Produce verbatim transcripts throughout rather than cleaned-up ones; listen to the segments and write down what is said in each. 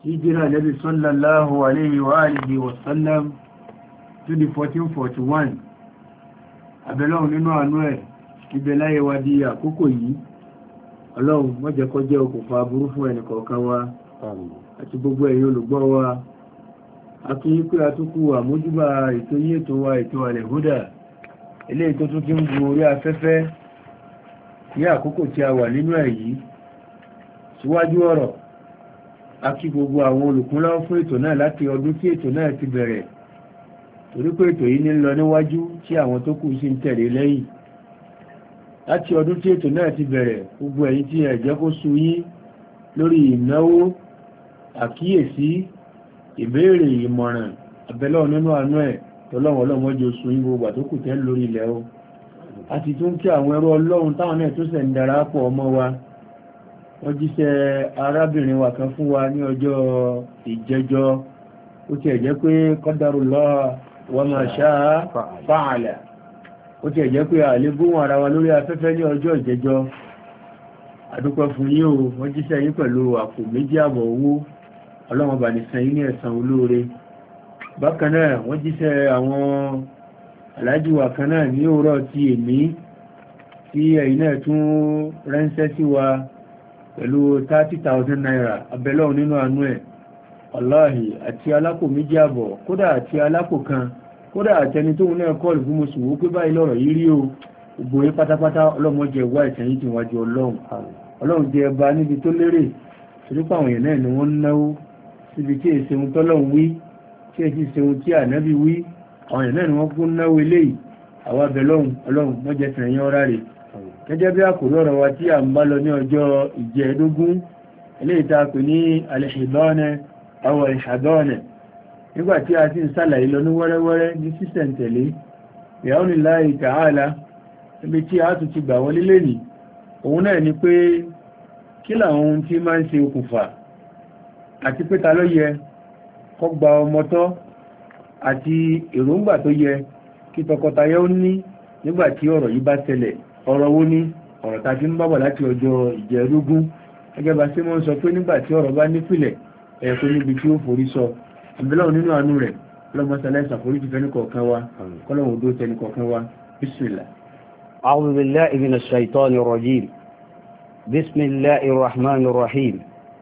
hijira nabi sallallahu alaihi wa alihi wa sallam to the fourteen forty-one abẹ́lọ́run nínú àánú ẹ̀ ibẹ̀ láyé wa di àkókò yìí ọlọ́run má jẹ́ kó jẹ́ okùnfà aburú fún ẹnìkọ̀ọ̀kan wa àti gbogbo ẹ̀yin olùgbọ́ wa a kí yín pé a tún kú àmójúbà ètò yí ètò wa ètò Al-Huda eléyìí tó tún ti ń gun orí afẹ́fẹ́ ní àkókò tí a wà nínú ẹ̀ yìí síwájú ọ̀rọ̀ a kí gbogbo àwọn olùkúnlọ́wọ́ fún ètò náà láti ọdún tí ètò náà ti bẹ̀rẹ̀ torí pé ètò yìí ní lọ níwájú tí àwọn tó kù sí ń tẹ̀lé lẹ́yìn láti ọdún tí ètò náà ti bẹ̀rẹ̀ gbogbo ẹ̀yin tí ẹ jẹ́ kó sú yín lórí ìnáwó àkíyèsí ìbéèrè ìmọ̀ràn abẹ́lọ́ nínú àánú ẹ̀ tọ́lọ́wọ́ ọlọ́mọjọ sú yín gbogbo àtókù tẹ́ lórí ilẹ̀ o a ti tún kí àwọn ẹrú ọlọ́run táwọn náà tó sẹ̀ ń darapọ̀ ọmọ wa wọ́n jíṣẹ́ arábìnrin wa kan fún wa ní ọjọ́ ìjẹjọ́ ó ti ẹ̀jẹ́ pé qadarullah wa ma sha'a fa'ala ó ti ẹ̀jẹ́ pé àlébùn ara wa lórí afẹ́fẹ́ ní ọjọ́ ìjẹjọ́ àdúpẹ́ fún yín o wọ́n jíṣẹ́ yín pẹ̀lú àpò méjì àbọ̀ owó ọlọ́run bá ní san yín ní ẹ̀san olóore bákan náà wọ́n jíṣẹ́ àwọn aláàjì wa kan náà ní òwúrọ̀ ti èmi tí ẹ̀yin náà tún ránṣẹ́ sí wa pẹ̀lú thirty thousand naira abẹ́lọ́run nínú àánú ẹ̀ wàláhì àti alápò méjì àbọ̀ kódà àti alápò kan kódà àtẹni tó náà kọ́ọ̀lù fún mo sùwó pé báyìí lọ́rọ̀ yìí rí o gbogbo yín pátápátá ọlọ́mọdé wá ìtẹ̀yìn tí wájú ọlọ́run ọlọ́run jẹ ẹba níbi tó lérè torí pàwọn èèyàn náà ni wọ́n ń náwó síbi tí èsì ohun tọ́lọ́run wí tí èsì ṣe ohun tí ànábì wí àwọn èèyàn náà ni wọ́n kún náwó eléyìí àwa bẹ̀ lọ́hùn ọlọ́run mọ́jẹ tẹ̀yìn ọ̀rá rẹ̀ gẹ́gẹ́ bí àkòrí ọ̀rọ̀ wa tí à ń bá lọ ní ọjọ́ ìjẹ́ẹ̀dógún eléyìí tá a pè ní al-Hidana aw al-Hadana nígbà tí a ti ń sàlàyé lọ ní wẹ́rẹ́wẹ́rẹ́ ní sísẹ̀ntẹ̀lé bi'awnillahi ta'ala ibi tí a tún ti gbà wọlé lẹ́nìí òun náà ni pé kí làwọn ohun tí máa ń ṣe okùnfà àti pé ta ló yẹ kó gba ọmọ tọ́ àti èròǹgbà tó yẹ kí tọkọtaya ó ní nígbà tí ọ̀rọ̀ yìí bá ṣẹlẹ̀ ọ̀rọ̀ wo ní ọ̀rọ̀ ta fi ń bá bọ̀ láti ọjọ́ ìjẹ́rúgún gẹ́gẹ́ bá sí mọ́ ń sọ pé nígbà tí ọ̀rọ̀ bá nípìlẹ̀ ẹ̀kọ́ níbi tí ó forí sọ àbílọ́run nínú àánú rẹ̀ ọlọ́mọsálẹ́ ìṣàforíjì fẹ́ ní kọ̀ọ̀kan wa kọ́lọ́run odó tẹni kọ̀ọ̀kan wa bismillah. أعوذ بالله من الشيطان الرجيم بسم الله الرحمن الرحيم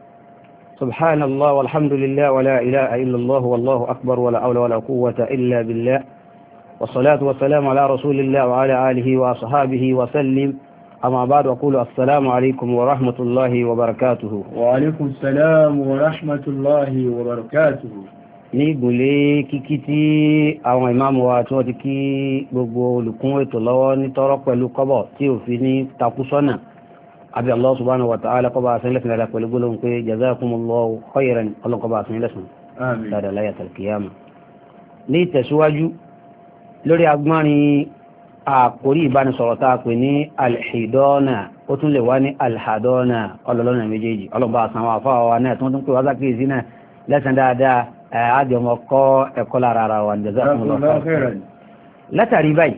سبحان الله والحمد لله ولا إله إلا الله والله أكبر ولا حول ولا قوة إلا بالله والصلاة والسلام على رسول الله وعلى آله وصحابه وسلم أما بعد أقول السلام عليكم ورحمة الله وبركاته وعليكم السلام ورحمة الله وبركاته ní ìgúnlé kíkí tí àwọn ìmáàmù wa tí wọ́n ti kí gbogbo olùkún ètò lọ́wọ́ ní tọ́rọ pẹ̀lú kọ́bọ̀ tí ò fi ní takúsọ́nà àbí Allah subhanahu wa ta'ala kọ́bà àsìnlẹ̀sìn dáadáa pẹ̀lú gbólóhùn pé jazakumullahu khairan ọlọ́kọ́bà àsìnlẹ̀sìn dáadáa láyé àtàlùkìyàmù. ní ìtẹ̀síwájú lórí agbọ́nrin àkórí ìbánisọ̀rọ̀ tá a pè ní al-Hidana ó tún lè wá ní al-Hadana ọlọ́lọ́nà méjèèjì ọlọ́ba àsanwó àfáà wa náà tó ń tún pè wá sákèésí náà lẹ́sàn dáadáa àjọmọ̀ kọ́ ẹ̀kọ́ lára ara wa jazakumullahu khairan. látàrí báyìí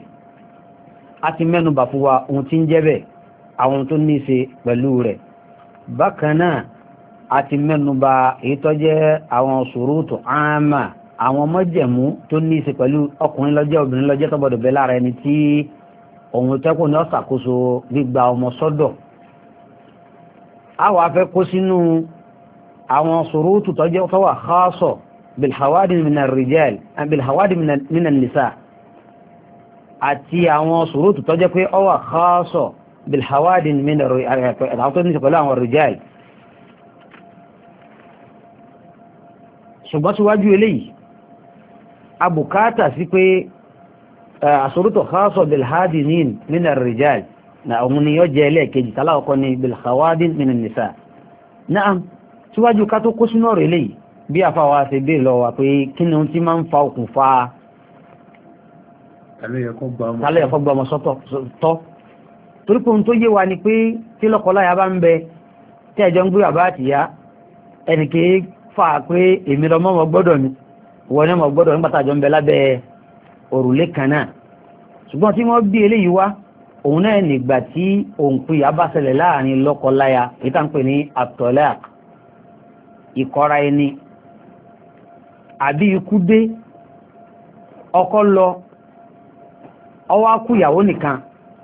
a ti mẹ́nubà fún wa ohun tí ń jẹ́ bẹ́ẹ̀ àwọn tó ní í ṣe pẹ̀lú rẹ̀ bákan náà a ti mẹ́nubà èyí tó jẹ́ àwọn ṣurutu àmà àwọn mọ́jẹ̀mú tó ní í ṣe pẹ̀lú ọkùnrin lọ́jẹ́ obìnrin lọ́jẹ́ tó gbọ́dọ̀ bẹ lára ẹni tí òun tẹ́kùn ní ọ̀ṣàkóso gbígba ọmọ sọ́dọ̀ a wà fẹ́ kó sínú àwọn ṣurutu tó jẹ́ tó wà khassa bilhawadin min ar-rijal bilhawadin min an-nisa àti àwọn ṣurutu tó jẹ́ pé ó wà khassa bilhawadin min ar-rijal ṣùgbọ́n síwájú eléyìí abùkátà sí pé àṣòrótò khassa bilhadinin min ar-rijal na òun ni yóò jẹ́ ẹlẹ́ẹ̀kejì tàlákọ́ ni bilhawadin min an-nisa náà síwájú ká tó kó sínú ọ̀rọ̀ eléyìí bí àfáwà ṣe bèèrè lọ wà pé kí ni ohun tí máa ń fa okùnfà tàlẹ́ ẹ̀kọ́ gba ọmọ sọ́tọ̀ tọ́ torí pé ohun tó yé wa ni pé tí lọ́kọláya bá ń bẹ tí ẹjọ́ ń gbé bàbá àtìyá ẹnìké fà pé èmi lọ mọ́ gbọ́dọ̀ mi wọ́n ní mọ̀ gbọ́dọ̀ nígbàtà jọ ń bẹ lábẹ́ òrùlé kan náà ṣùgbọ́n tí wọ́n bí eléyìí wá òun náà nígbà tí òǹpìyà bá ṣẹlẹ̀ láàrin lọ́kọláya èyí tá ń pè ní at-talaq ìkọra ẹni àbí ikú dé ọkọ lọ ọwá kú ìyàwó nìkan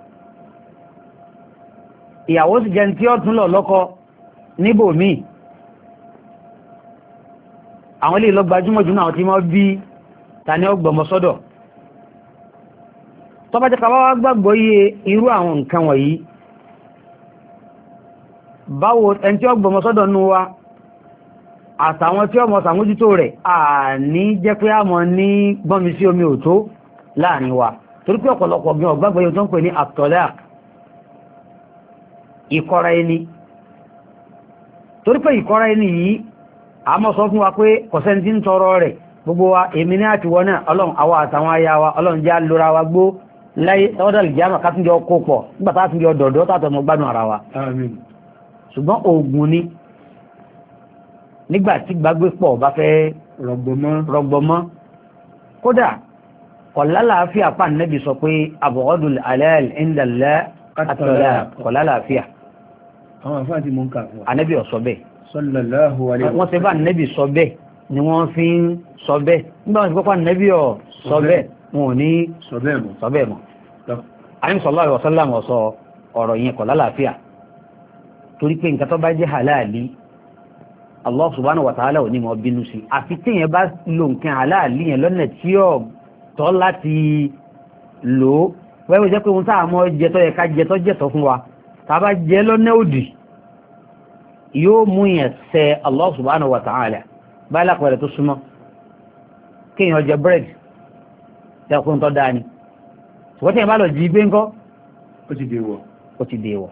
ìyàwó sì jẹ́ tí ó tún lọ lọ́kọ níbòmíì àwọn ilé ìlọ gbajúmọ̀ jù náà tí wọ́n bí ta ní ọgbọ̀mọ sọ́dọ̀ tó bá jẹ́ ká wá gbàgbọ́ yé irú àwọn nǹkan wọ̀nyí báwo ẹni tí ọgbọ̀mọ sọ́dọ̀ nú wa àtàwọn tí ọmọ sàmójútó rẹ̀ à ní jẹ́ pé a mọ̀ ní gbọ́nmi sí omi òtó láàrin wa torí pé ọ̀pọ̀lọpọ̀ bí ọgbàgbọ́ yóò tó ń pè ní àtọ̀lá ìkọra ẹni torí pé ìkọra ẹni yìí a mọ́ sọ fún wa pé kọ̀sẹ́ntí ń tọrọ rẹ̀ gbogbo wa èmi ní àti wọ́n náà ọlọ́run àwa àtàwọn aya wa ọlọ́run já lóra wa gbó láyé ọdọ̀lì jáàmà kátúnjọ kó pọ̀ nígbà tátúnjọ dọ̀dọ̀ tátọmọ gbádùn ara wa ṣùgbọ́n oògùn ni nígbà tí gbàgbé pọ̀ bá fẹ́ rọgbọmọ́ kódà kọ̀lálàáfíà pa nẹ́bì sọ pé abghadul halal indallah àtọ̀lá kọ̀lálàáfíà àwọn àfáà tí mo ń kà fún anẹ́bì ọ̀sọ́ bẹ́ẹ̀ sallallahu alaihi wọ́n ti bá nẹ́bì sọ bẹ́ẹ̀ ni wọ́n fi ń sọ bẹ́ẹ̀ nígbà wọn ti pọ́pá nẹ́bì ọ̀ sọ bẹ́ẹ̀ wọn ò ní sọ bẹ́ẹ̀ mọ́ àyìn sallallahu alaihi wasallam sọ ọ̀rọ̀ yẹn kọ̀lálàáfíà torí pé nǹkan tó bá jẹ́ halali Allah subhanahu wa ta'ala ò ní mọ̀ bínú sí àfi tí yẹn bá lo nǹkan halali yẹn lọ́nà tí ó tọ́ láti lò ó wẹ́wẹ́ jẹ́ pé ohun táà mọ́ jẹtọ́ yẹ ká jẹtọ́ jẹtọ́ fún wa tá bá jẹ́ lọ́nà òdì yóò mú yẹn ṣẹ Allah subhanahu wa ta'ala báyìí lápẹẹrẹ tó súnmọ́ kéèyàn jẹ búrẹ́dì tẹ́kùn tó dáa ni ṣùgbọ́n tí yẹn bá lọ jí gbé ńkọ́ ó ti dèwọ̀ ó ti dèwọ̀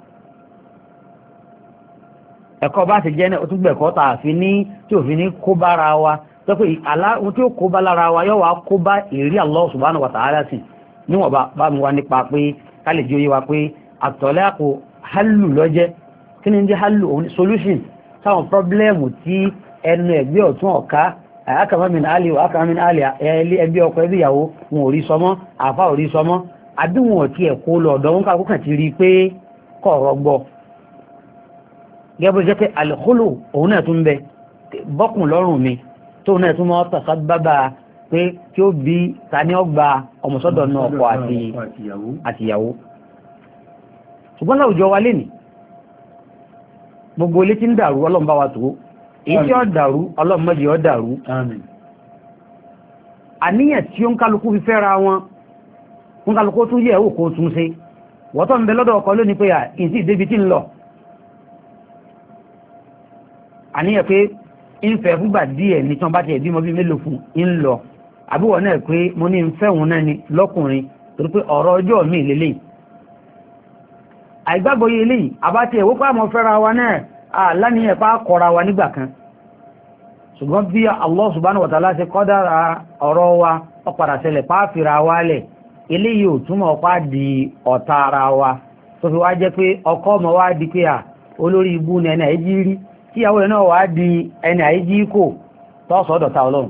ẹ̀kọ́ bá ti jẹ́ ní ọtún gbẹ̀kọ́ tà fi ní tí ò fi ní kó bára wa tó pé ohun tí ó kó bá lára wa yóò wá kó bá ìrírí Allah subhanahu wa ta'ala sí níwọ̀n bá mú wa nípa pé ká lè jóyé wa pé àtọ̀lẹ́kù hálù lọ́jẹ́ kí ni jẹ́ hálù òun solution sáwọn pọ́blẹ́mù tí ẹnu ẹgbẹ́ ọ̀tún ọ̀ká akàmọ́mìn alì akàmọ́mìn alì ẹgbẹ́ ọkọ̀ ẹbí ìyàwó wọn ò rí sọmọ́ àfá ò rí sọmọ́ àbí wọn ò tí ẹ̀kọ́ lọ ọ̀dọ̀ wọn káàkó kàn ti rí pé kọ̀ọ̀rọ̀ gbọ́ gẹ́gbẹ́ jẹ́ pé alìkólò òun náà tún bẹ bọ́kùn lọ́rùn mi tó náà tún mọ́ tàṣà bábà pé kí ó bí ta ní ọgbà ọmọsọ́dọ̀ náà ọkọ àtìyàwó ṣùgbọ́n láwùjọ wa lè ní gbogbo ilé tí ń dàrú ọlọ́run bá wa tó èyí tí ó dàrú ọlọ́run mọ́jì ó dàrú àníyàn tí ó ń kálukú fi fẹ́ra wọn ń kálukú tún yẹ̀ òkú tún ṣe wọ́tọ̀ ń bẹ lọ́dọ̀ ọkọ lónìí pé à ìsì ìdébi tí ń lọ àníyàn pé ń fẹ́ fúgbà díẹ̀ ní tí wọ́n bá ti ẹ̀bí mọ́ bí mélòó fún ń lọ àbúwọ̀ náà pé mo ní ń fẹ́ òun náà ni lọ́kùnrin torí pé ọ̀rọ̀ ọjọ́ mi lélẹ̀ àìgbàgbọ́ yìí eléyìí àbátí ẹ̀wọ́ pé àmọ́ fẹ́ra wa náà àláníyàn pa kọra wa nígbà kan ṣùgbọ́n bí Allah subhanahu wa ta'ala ṣe kọ́dára ọ̀rọ̀ wa ó padà ṣẹlẹ̀ pàáfìra wa lẹ̀ eléyìí ò túmọ̀ ọpá di ọ̀tá ara wa tó fi wá jẹ́ pé ọkọ ọmọ wa di pé à olórí ibú ni ẹni àìjí rí tíyàwó rẹ̀ náà wá di ẹni àìjí kò tọ́sọ̀ ọ̀dọ̀ta ọlọ́run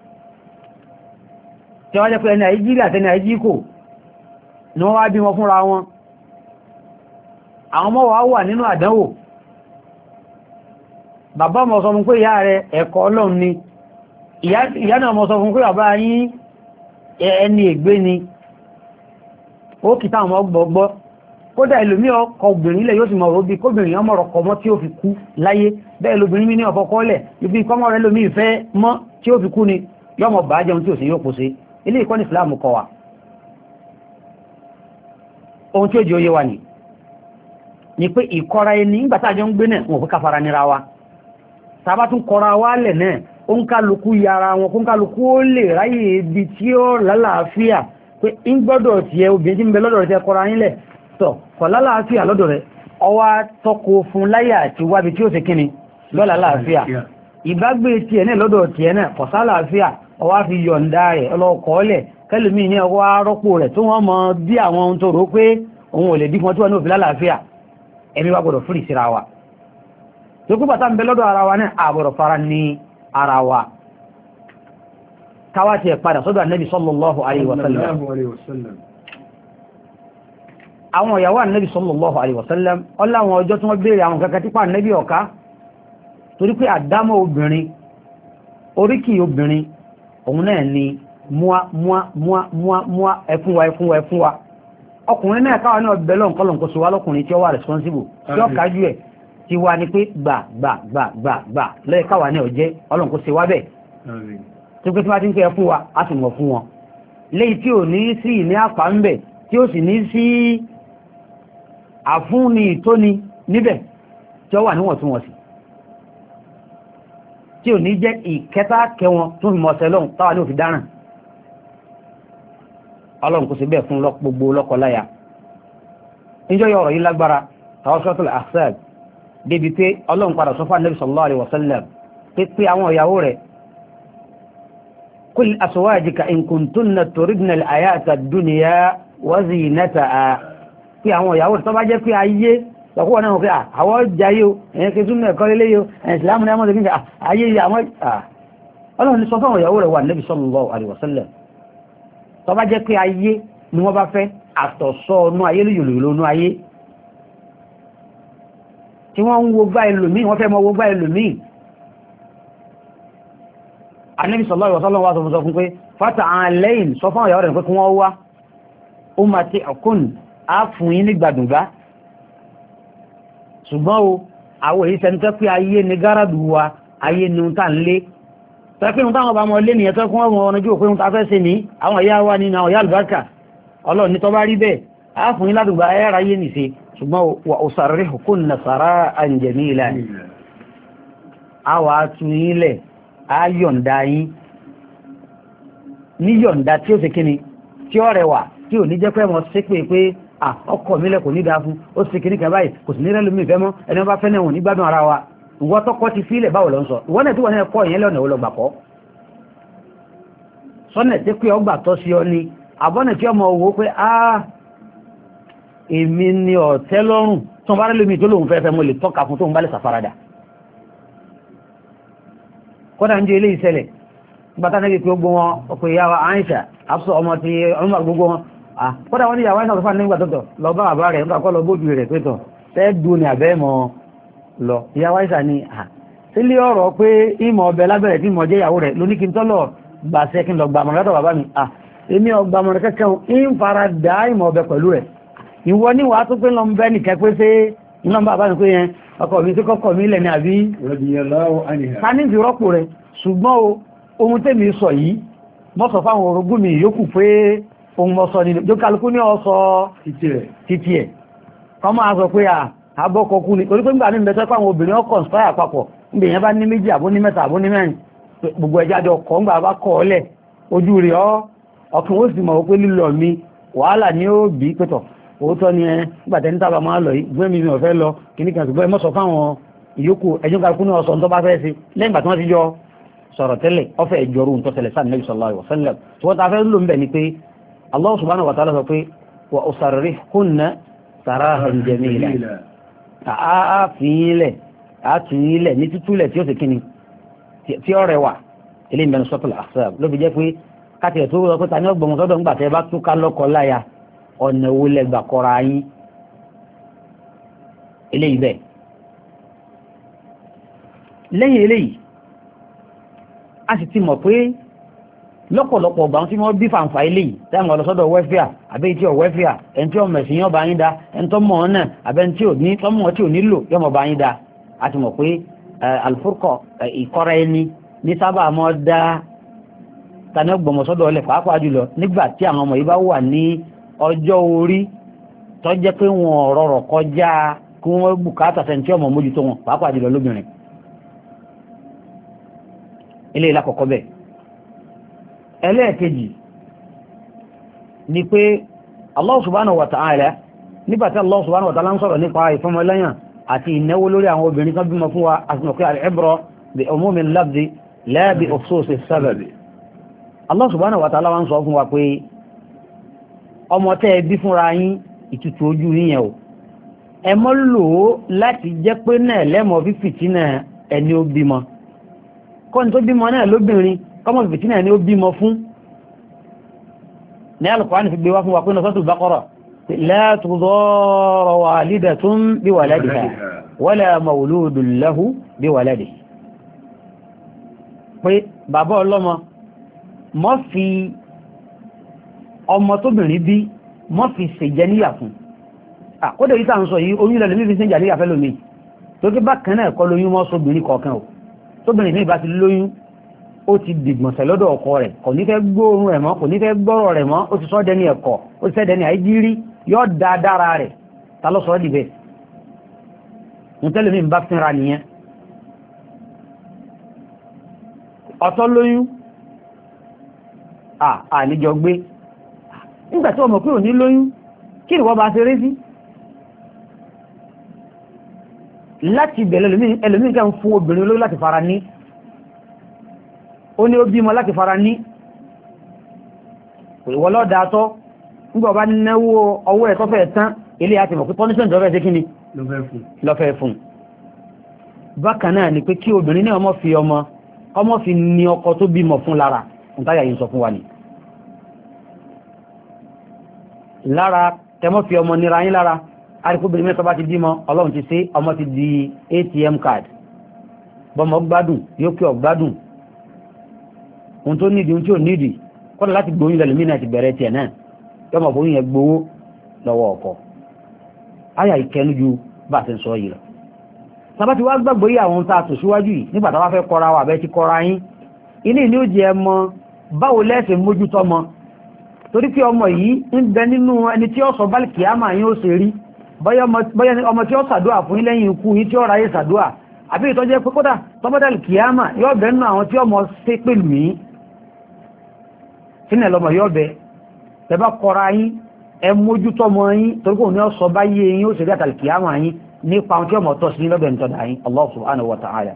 tí wọ́n jẹ́ pé ẹni àìjí rí àtẹni àìjí kò ní wọ́n wá bí wọn fúnra wọn àwọn ọmọ wa wà nínú àdánwò bàbá mọ̀ sọ fún pé ìyá rẹ̀ ẹ̀kọ́ ọlọ́run ni ìyá náà mọ̀ sọ fún pé bàbá yín ẹni ègbé ni ó kìtà àwọn ọgbọ̀gbọ́ kódà ìlòmí ọkọ̀ obìnrin ilẹ̀ yóò sì mọ̀ róbí kóbìnrin ọmọ ọkọ̀ mọ́ tí ó fi kú láyé bẹ́ẹ̀ lóbìnrin mi ní ọ̀fọ́kọ́lẹ̀ ibi kọ́mọ́ rẹ̀ lómi ìfẹ́ mọ́ tí ó fi kú ni yọmọ bá jẹun tí ò sí yóò kó sí ilé ìkọ́ni Islam kọ wa ohun tí ó di oyé wa ni ni pé ìkọra ẹni nígbàtàjọ ń gbé náà wọn ò fi káfara nira wa tàbá tún kọra wa lẹ̀ náà ó ń kálukú yára wọn kó ń kálukú ó lè ráyè ibi tí ó lálàáfíà pé ń gbọ́dọ̀ tiẹ̀ obìnrin tí ń bẹ lọ́dọ̀ rẹ̀ kọra yín lẹ̀ tọ̀ kọ̀ lálàáfíà lọ́dọ̀ rẹ̀ ọwá tọ́kọ fún láyà àti wábi tí ó ṣe kíni lọ́la láàfíà ìbágbé tiẹ̀ náà lọ́dọ̀ tiẹ̀ náà kọ̀ sálàáfíà ọwá fi yọ̀ǹda rẹ̀ ọlọ́kọ̀ọ́lẹ̀ kẹlùmí ní ọwọ́ arọ́pò rẹ̀ tó wọ́n mọ bí àwọn ohun tó rò pé òun ò lè dípọn tí wọ́n ní òfin lálàáfíà ẹ̀mí wa gbọ́dọ̀ fúrì síra wa tó kú bàtà ń bẹ lọ́dọ̀ ara wa náà àbọ̀dọ̀ fara ní ara wa káwá tiẹ̀ padà sọ́dọ̀ Ànábì sallallahu alaihi wasallam àwọn ìyàwó Ànábì sallallahu alaihi wasallam ọláwọn ọjọ́ tí wọ́n béèrè àwọn kankan típa Ànábì ọ̀ká torí pé àdámọ́ obìnrin oríkì obìnrin òun náà ni múá múá múá múá múá ẹfún wa ẹfún wa ẹfún wa ọkùnrin náà káwọn náà bẹ̀lọ́ nǹkan lọ́nkọ́ sọ wá lọ́kùnrin tí ó wà responsible tí ó kájú ẹ̀ ti wá ní pé gbà gbà gbà gbà gbà lẹ́yìn káwọn náà jẹ́ ọlọ́nkọ́ ṣe wá bẹ́ẹ̀ tó pé tí wọ́n ti ń kẹ́ ẹfún wa á sì mọ̀ fún wọn léyìí tí ò ní sí ìní àpá ń bẹ̀ tí ó sì ní sí àfúnni ìtóni níbẹ̀ tí ó wà níwọ̀ntúnwọ̀nsì tí ò ní jẹ́ ìkẹta kẹwọn tó fi mọ̀ọ́sẹ̀ lọ́hùn táwa ní òfin dáràn ọlọ́run kò sí bẹ́ẹ̀ fún gbogbo lọ́kọláya níjọ́ yọ ọ̀rọ̀ yìí lágbára táwọn suratul Ahzab débi pé ọlọ́run padà sọ fún Ànábì sallallahu alaihi wasallam pé pé àwọn ìyàwó rẹ̀ kul aswajika in kuntunna turidna al-hayata ad-dunya wa zinataha pé àwọn ìyàwó rẹ̀ tó bá jẹ́ pé ayé lọ́kọ́ náà wọ́n pé àwọn jayé o ẹ̀yẹn kí súnmọ̀ ẹ̀kọ́ lélé o ìsìlámù ní àmọ́sí kíkà ayé àwọn ọlọ́run ní sọ fún àwọn ìyàwó rẹ̀ wà Nabi sallallahu alaihi wasallam tó bá jẹ́ pé ayé ni wọ́n bá fẹ́ àtọ̀sọ́ ọnú ayé lóyòlòlò ọnú ayé tí wọ́n ń wo gbá ẹlòmíì wọ́n fẹ́ mọ́ wo gbá ẹlòmíì Nabi sallallahu alaihi wasallam wá sọ fún sọ fún pé fata'alayn sọ fún àwọn ìyàwó rẹ̀ pé kí wọ́n wá ummati'kunna á fún yín ní gbàdùngbá ṣùgbọ́n o àwọn èyí sẹni tẹ́ pé ayé ni gáràdù wa ayé ni ń tà ń lé tẹ́kí ń táwọn ọba ọmọ lé nìyẹn tẹ́kún ọmọ ọ̀nà jù òpin ta fẹ́ ṣe ní àwọn ìyá wa nínú àwọn ìyá àlùbáríkà ọlọ́run ní tọ́ bá rí bẹ́ẹ̀ á fún yín ládùúgbà ẹ̀rọ ayé nìṣe ṣùgbọ́n wà usarrihukunna sarahan jamila àwa tún yín lẹ̀ á yọ̀ǹda yín ní yọ̀ǹda tí ó ṣe kíni tí ó rẹwà tí ò ní jẹ́ pé mo ṣe pé pé ọkọ̀ mílẹ̀ kò ní dáa fún ó sì kìíní kan báyìí kò sì ní rẹ́lùmí ìfẹ́ mọ́ ẹni wọ́n bá fẹ́ náà wọ́n ní gbádùn ara wa ìwọ́n tọ́kọ́ ti fílẹ̀ báwo lọ ń sọ ìwọ́n náà tí wọ́n náà kọ́ ìyẹn lọ́nà olọ́gbà kọ́ sọ́nà tí pé ọgbà tọ́ sí ọ ni àbọ́nà tí ọmọ owó pé á èmi ni ọ̀tẹ́ lọ́rùn tó ń bá rẹ́lùmí tó lòun fẹ́fẹ́ mo lè tọ́ka fún tó ń bá lè sàfaradà kọ́dà ń jẹ́ ilé ìṣẹ̀lẹ̀ gbátá náà pé ó gbọ́ wọn ọkọ̀ ìyá wa Aisha Hafsa ọmọ ti ọmọ gbogbo wọn kọ́dà wọ́n ní ìyàwó ẹ̀sán fún nígbà tọ́tọ̀ lọ bá bàbá rẹ̀ nígbà kọ́ lọ bójú rẹ̀ pẹ́tọ̀ tẹ́ dùn ní àbẹ́ mọ́ lọ ìyàwó ẹ̀sán ni à sílé ọ̀rọ̀ pé ìmọ̀ ọbẹ̀ lábẹ́rẹ̀ tí mọ̀ jẹ́ ìyàwó rẹ̀ lóní kí n tọ́lọ̀ gbàṣẹ kí n lọ gbàmọ̀ lọ́tọ̀ bàbá mi à èmi ọgbàmọ̀ rẹ̀ kẹ́kẹ́ ń fara dá ìmọ̀ ọbẹ̀ pẹ̀lú rẹ̀ ìwọ ní wàá tó pé lọ ń bẹ́ nìkẹ́ pé ṣé iná bàbá mi pé yẹn ọkọ mi tí kọ́kọ́ mi lẹ̀ ní àbí ká ní ìfìrọ́pò rẹ̀ ṣùgbọ́n ohun tèmi sọ yìí mọ́ sọ fáwọn orogún mi yòókù pé ohun mọ́ sọ nínú jókàlùkú ní ọ̀sọ̀ títí ẹ̀ kọ́ máa sọ pé àbọ́kọ̀kú ni torí pé nígbà ní ìbẹ̀tẹ́ pàwọn obìnrin ọkọ̀ spire papọ̀ níbi èèyàn bá ní méjì àbó ní mẹ́ta àbó ní mẹ́rin gbogbo ẹjájọ kọ́ ń gbà bá kọ́ ọlẹ̀ ojú rẹ̀ ọ́ ọkùn ó sì mọ̀ pé lílọ mi wàhálà ní ó bí pẹ̀tọ̀ òótọ́ ni ẹ nígbàtẹ́ níta bá máa lọ yìí gbé mi mi ò fẹ́ lọ kìíní kan ṣùgbọ́n ẹ mọ́ sọ fáwọn ìyókù ẹjọ́ kálukú ní ọ̀sọ̀ tó bá fẹ́ sí lẹ́yìn ìgbà tí wọ́n ti jọ sọ̀rọ̀ tẹ́lẹ̀ ọ̀fẹ́ ìjọrú ń tọ́tẹ̀lẹ̀ sáà Nabi sallallahu alaihi wasallam tí wọ́n ta fẹ́ lò ń bẹ̀ ni pé Allah subhanahu wa ta'ala sọ pé wa usarrihukunna sarahan jamila àá fìyílẹ̀ àtúnyílẹ̀ ní tútúlẹ̀ tí ó sì kíni tí ó rẹwà ilé ìbẹ̀nu suratul Ahzab ló fi jẹ́ pé káti ẹ̀tọ́ rọ pé ta ní ọgbọ̀n sọ́dọ̀ ń gbà tẹ́ bá túká lọ́kọ láya ọ̀nà owó lẹ́gbà kọra yín ilé ibẹ̀ lẹ́yìn eléyìí a sì ti mọ̀ pé lọ́pọ̀lọpọ̀ ọgbà tí wọ́n bí fàǹfà ilé yìí táwọn ọlọ́sọ́dọ̀ wẹ́fíà àbẹ́ tí ò wẹ́fíà ẹni tí ó mẹ̀sìn yọ́ bá yín da ẹni tó mọ̀ ọ́nà àbẹ́ tí ò ní tọ́mọ̀ tí ò nílò yọ́mọ̀ bá yín da a ti mọ̀ pé alfurqa ìkọ́ra ẹni ní sábà mọ́ dá tani ọgbọ̀mọ̀sọ́dọ̀ ọlẹ̀ pàápàá jùlọ nígbà tí àwọn ọmọ yìí bá wà ní ọjọ́ orí tó jẹ́ pé wọn rọrọ̀ kọjá kí wọ́n bùkátà sẹ́ni tí ọmọ mójútó wọn pàápàá jùlọ lóbìnrin ilé ìlàkọ̀kọ́ bẹ́ẹ̀ ẹlẹ́ẹ̀kejì ni pé Allah subhanahu wa ta'ala nígbàtí Allah subhanahu wa ta'ala ń sọ̀rọ̀ nípa ìfọmọlẹ́yàn àti ìnáwó lórí àwọn obìnrin kan bímọ fún wa àtìmọ̀kí al-ibra bi umumi al-lafzi la bi khususi as-sabab Allah subhanahu wa ta'ala wá ń sọ fún wa pé ọmọ tẹ́ bí fúnra yín ìtutù ojú yíyẹn o ẹ mọ́ lò ó láti jẹ́ pé náà lẹ́mọ̀ fífìtì náà ẹni ó bímọ kọ́ni tó bímọ náà lóbìnrin kọ́mọ̀ fìfìtì náà ẹni ó bímọ fún ní Al-Qur'an fi gbé wá fún wa pé ní Suratul Baqara la tudarra walidatun bi waladiha wala mawludun lahu bi waladihi pé bàbá ọlọ́mọ mọ́ fi ọmọ tóbìnrin bí mọ́ fi ṣèjẹ níyà fún àkódé yìí tàà ń sọ yìí oyún lẹ́lẹ́mí fi ṣèjẹ níyà fẹ́ lómi tó kí bákan náà kọ́ lóyún mọ́ sóbìnrin kọ̀ọ̀kan o tóbìnrin ní ìbá ti lóyún ó ti dìgbọ̀nsẹ̀ lọ́dọ̀ ọkọ rẹ̀ kò ní fẹ́ gbóòórùn rẹ̀ mọ́ kò ní fẹ́ gbọ́rọ̀ rẹ̀ mọ́ ó ti sọ́ dẹni ẹ̀kọ́ ó ti sẹ́dẹni àìjírí yọ́ da dára rẹ̀ ta ló sọ ọ́ dìbẹ̀ ń tẹ́lẹ̀ mi bá fínra nìyẹn ọ̀tọ̀ lóyún à àníjọ gbé nígbà tí ọmọ pé ò ní lóyún kí ni wọ́n bá ṣe rí sí láti bẹ̀rẹ̀ ẹlòmíì kẹ́ ń fún obìnrin olóyún láti fara ní ó ní ó bímọ láti fara ní ìwọ lọ́dà tọ́ nígbà bá náwó ọwọ́ ẹ̀ tọ́fẹ́ tán ilé àti mọ̀ pé punishment lọ́fẹ́ sí kíni lọ́fẹ́ fún bákan náà ni pé kí obìnrin ní ọmọ fi ọmọ ọmọ fi ní ọkọ tó bímọ fún lára ntáyà yìí sọ fún wa ni lára tẹmọ́ fi ọmọ nira yín lára aríkóbìnrin mẹ́ta bá ti bímọ ọlọ́run ti ṣe ọmọ ti di A T M card bọ́mọ gbádùn yóò kí ọ gbádùn ohun tó nídìí ohun tí ò nídìí kọ́nà láti gbóyún lẹ́lùmínà ti bẹ̀rẹ̀ tiẹ̀ náà yọmọ fún yẹn gbowó lọ́wọ́ ọkọ ayà ìkẹnu ju bá a ti ń sọ yìí lọ sábà tí wá gbàgbọ́ yìí àwọn tá a tò síwájú yìí nígbà tá a bá fẹ́ kọ́ra wa abẹ́ ti kọ́ra yín ilé ní ó jẹ mọ báwo lẹ́sẹ̀ mójútó mọ torí pé ọmọ yìí ń bẹ nínú ẹni tí ó sọ bálì kìámà yín ó ṣe rí bóyá ọmọ tí ó ṣàdúà fún yín lẹ́yìn ikú yín tí ó ráyè ṣàdúà àbí ìtọ́jẹ́ pé kódà tọ́mọ́dàlì kìámà yóò bẹ nínú àwọn tí ọmọ ṣe pẹ̀lú yín sínú ẹlọmọ yóò bẹ ẹ bá kọ́ra yín ẹ mójútó mọ yín torí kò ní ọ sọ báyé yín ó ṣe rí àtàlì kìámà yín nípa àwọn tí ọmọ tọ́ sí lọ́bẹ̀ nítọ́dá yín Allah subhanahu wa ta'ala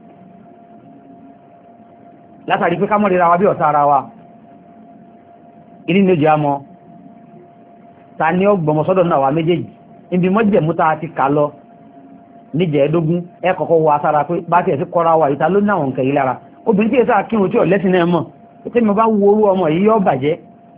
látàrí pé ká mọ́ ríra wa bí ọ̀tá ara wa ilé ní ojú àmọ́ ta ní ọgbọ̀mọ̀ sọ́dọ̀ náà wa méjèèjì ibi mọ́jẹ̀mú ta ti kà lọ níjẹ̀ẹ́dógún ẹ kọ́kọ́ wọ asára pé bá tiẹ̀ sí kọ́ra wa ìta ló ní àwọn nǹkan yìí lára obìnrin tí èsà kírun tí ò lẹ́sìn náà mọ̀ tí mo bá wo orú ọmọ yìí yọ́ bàjẹ́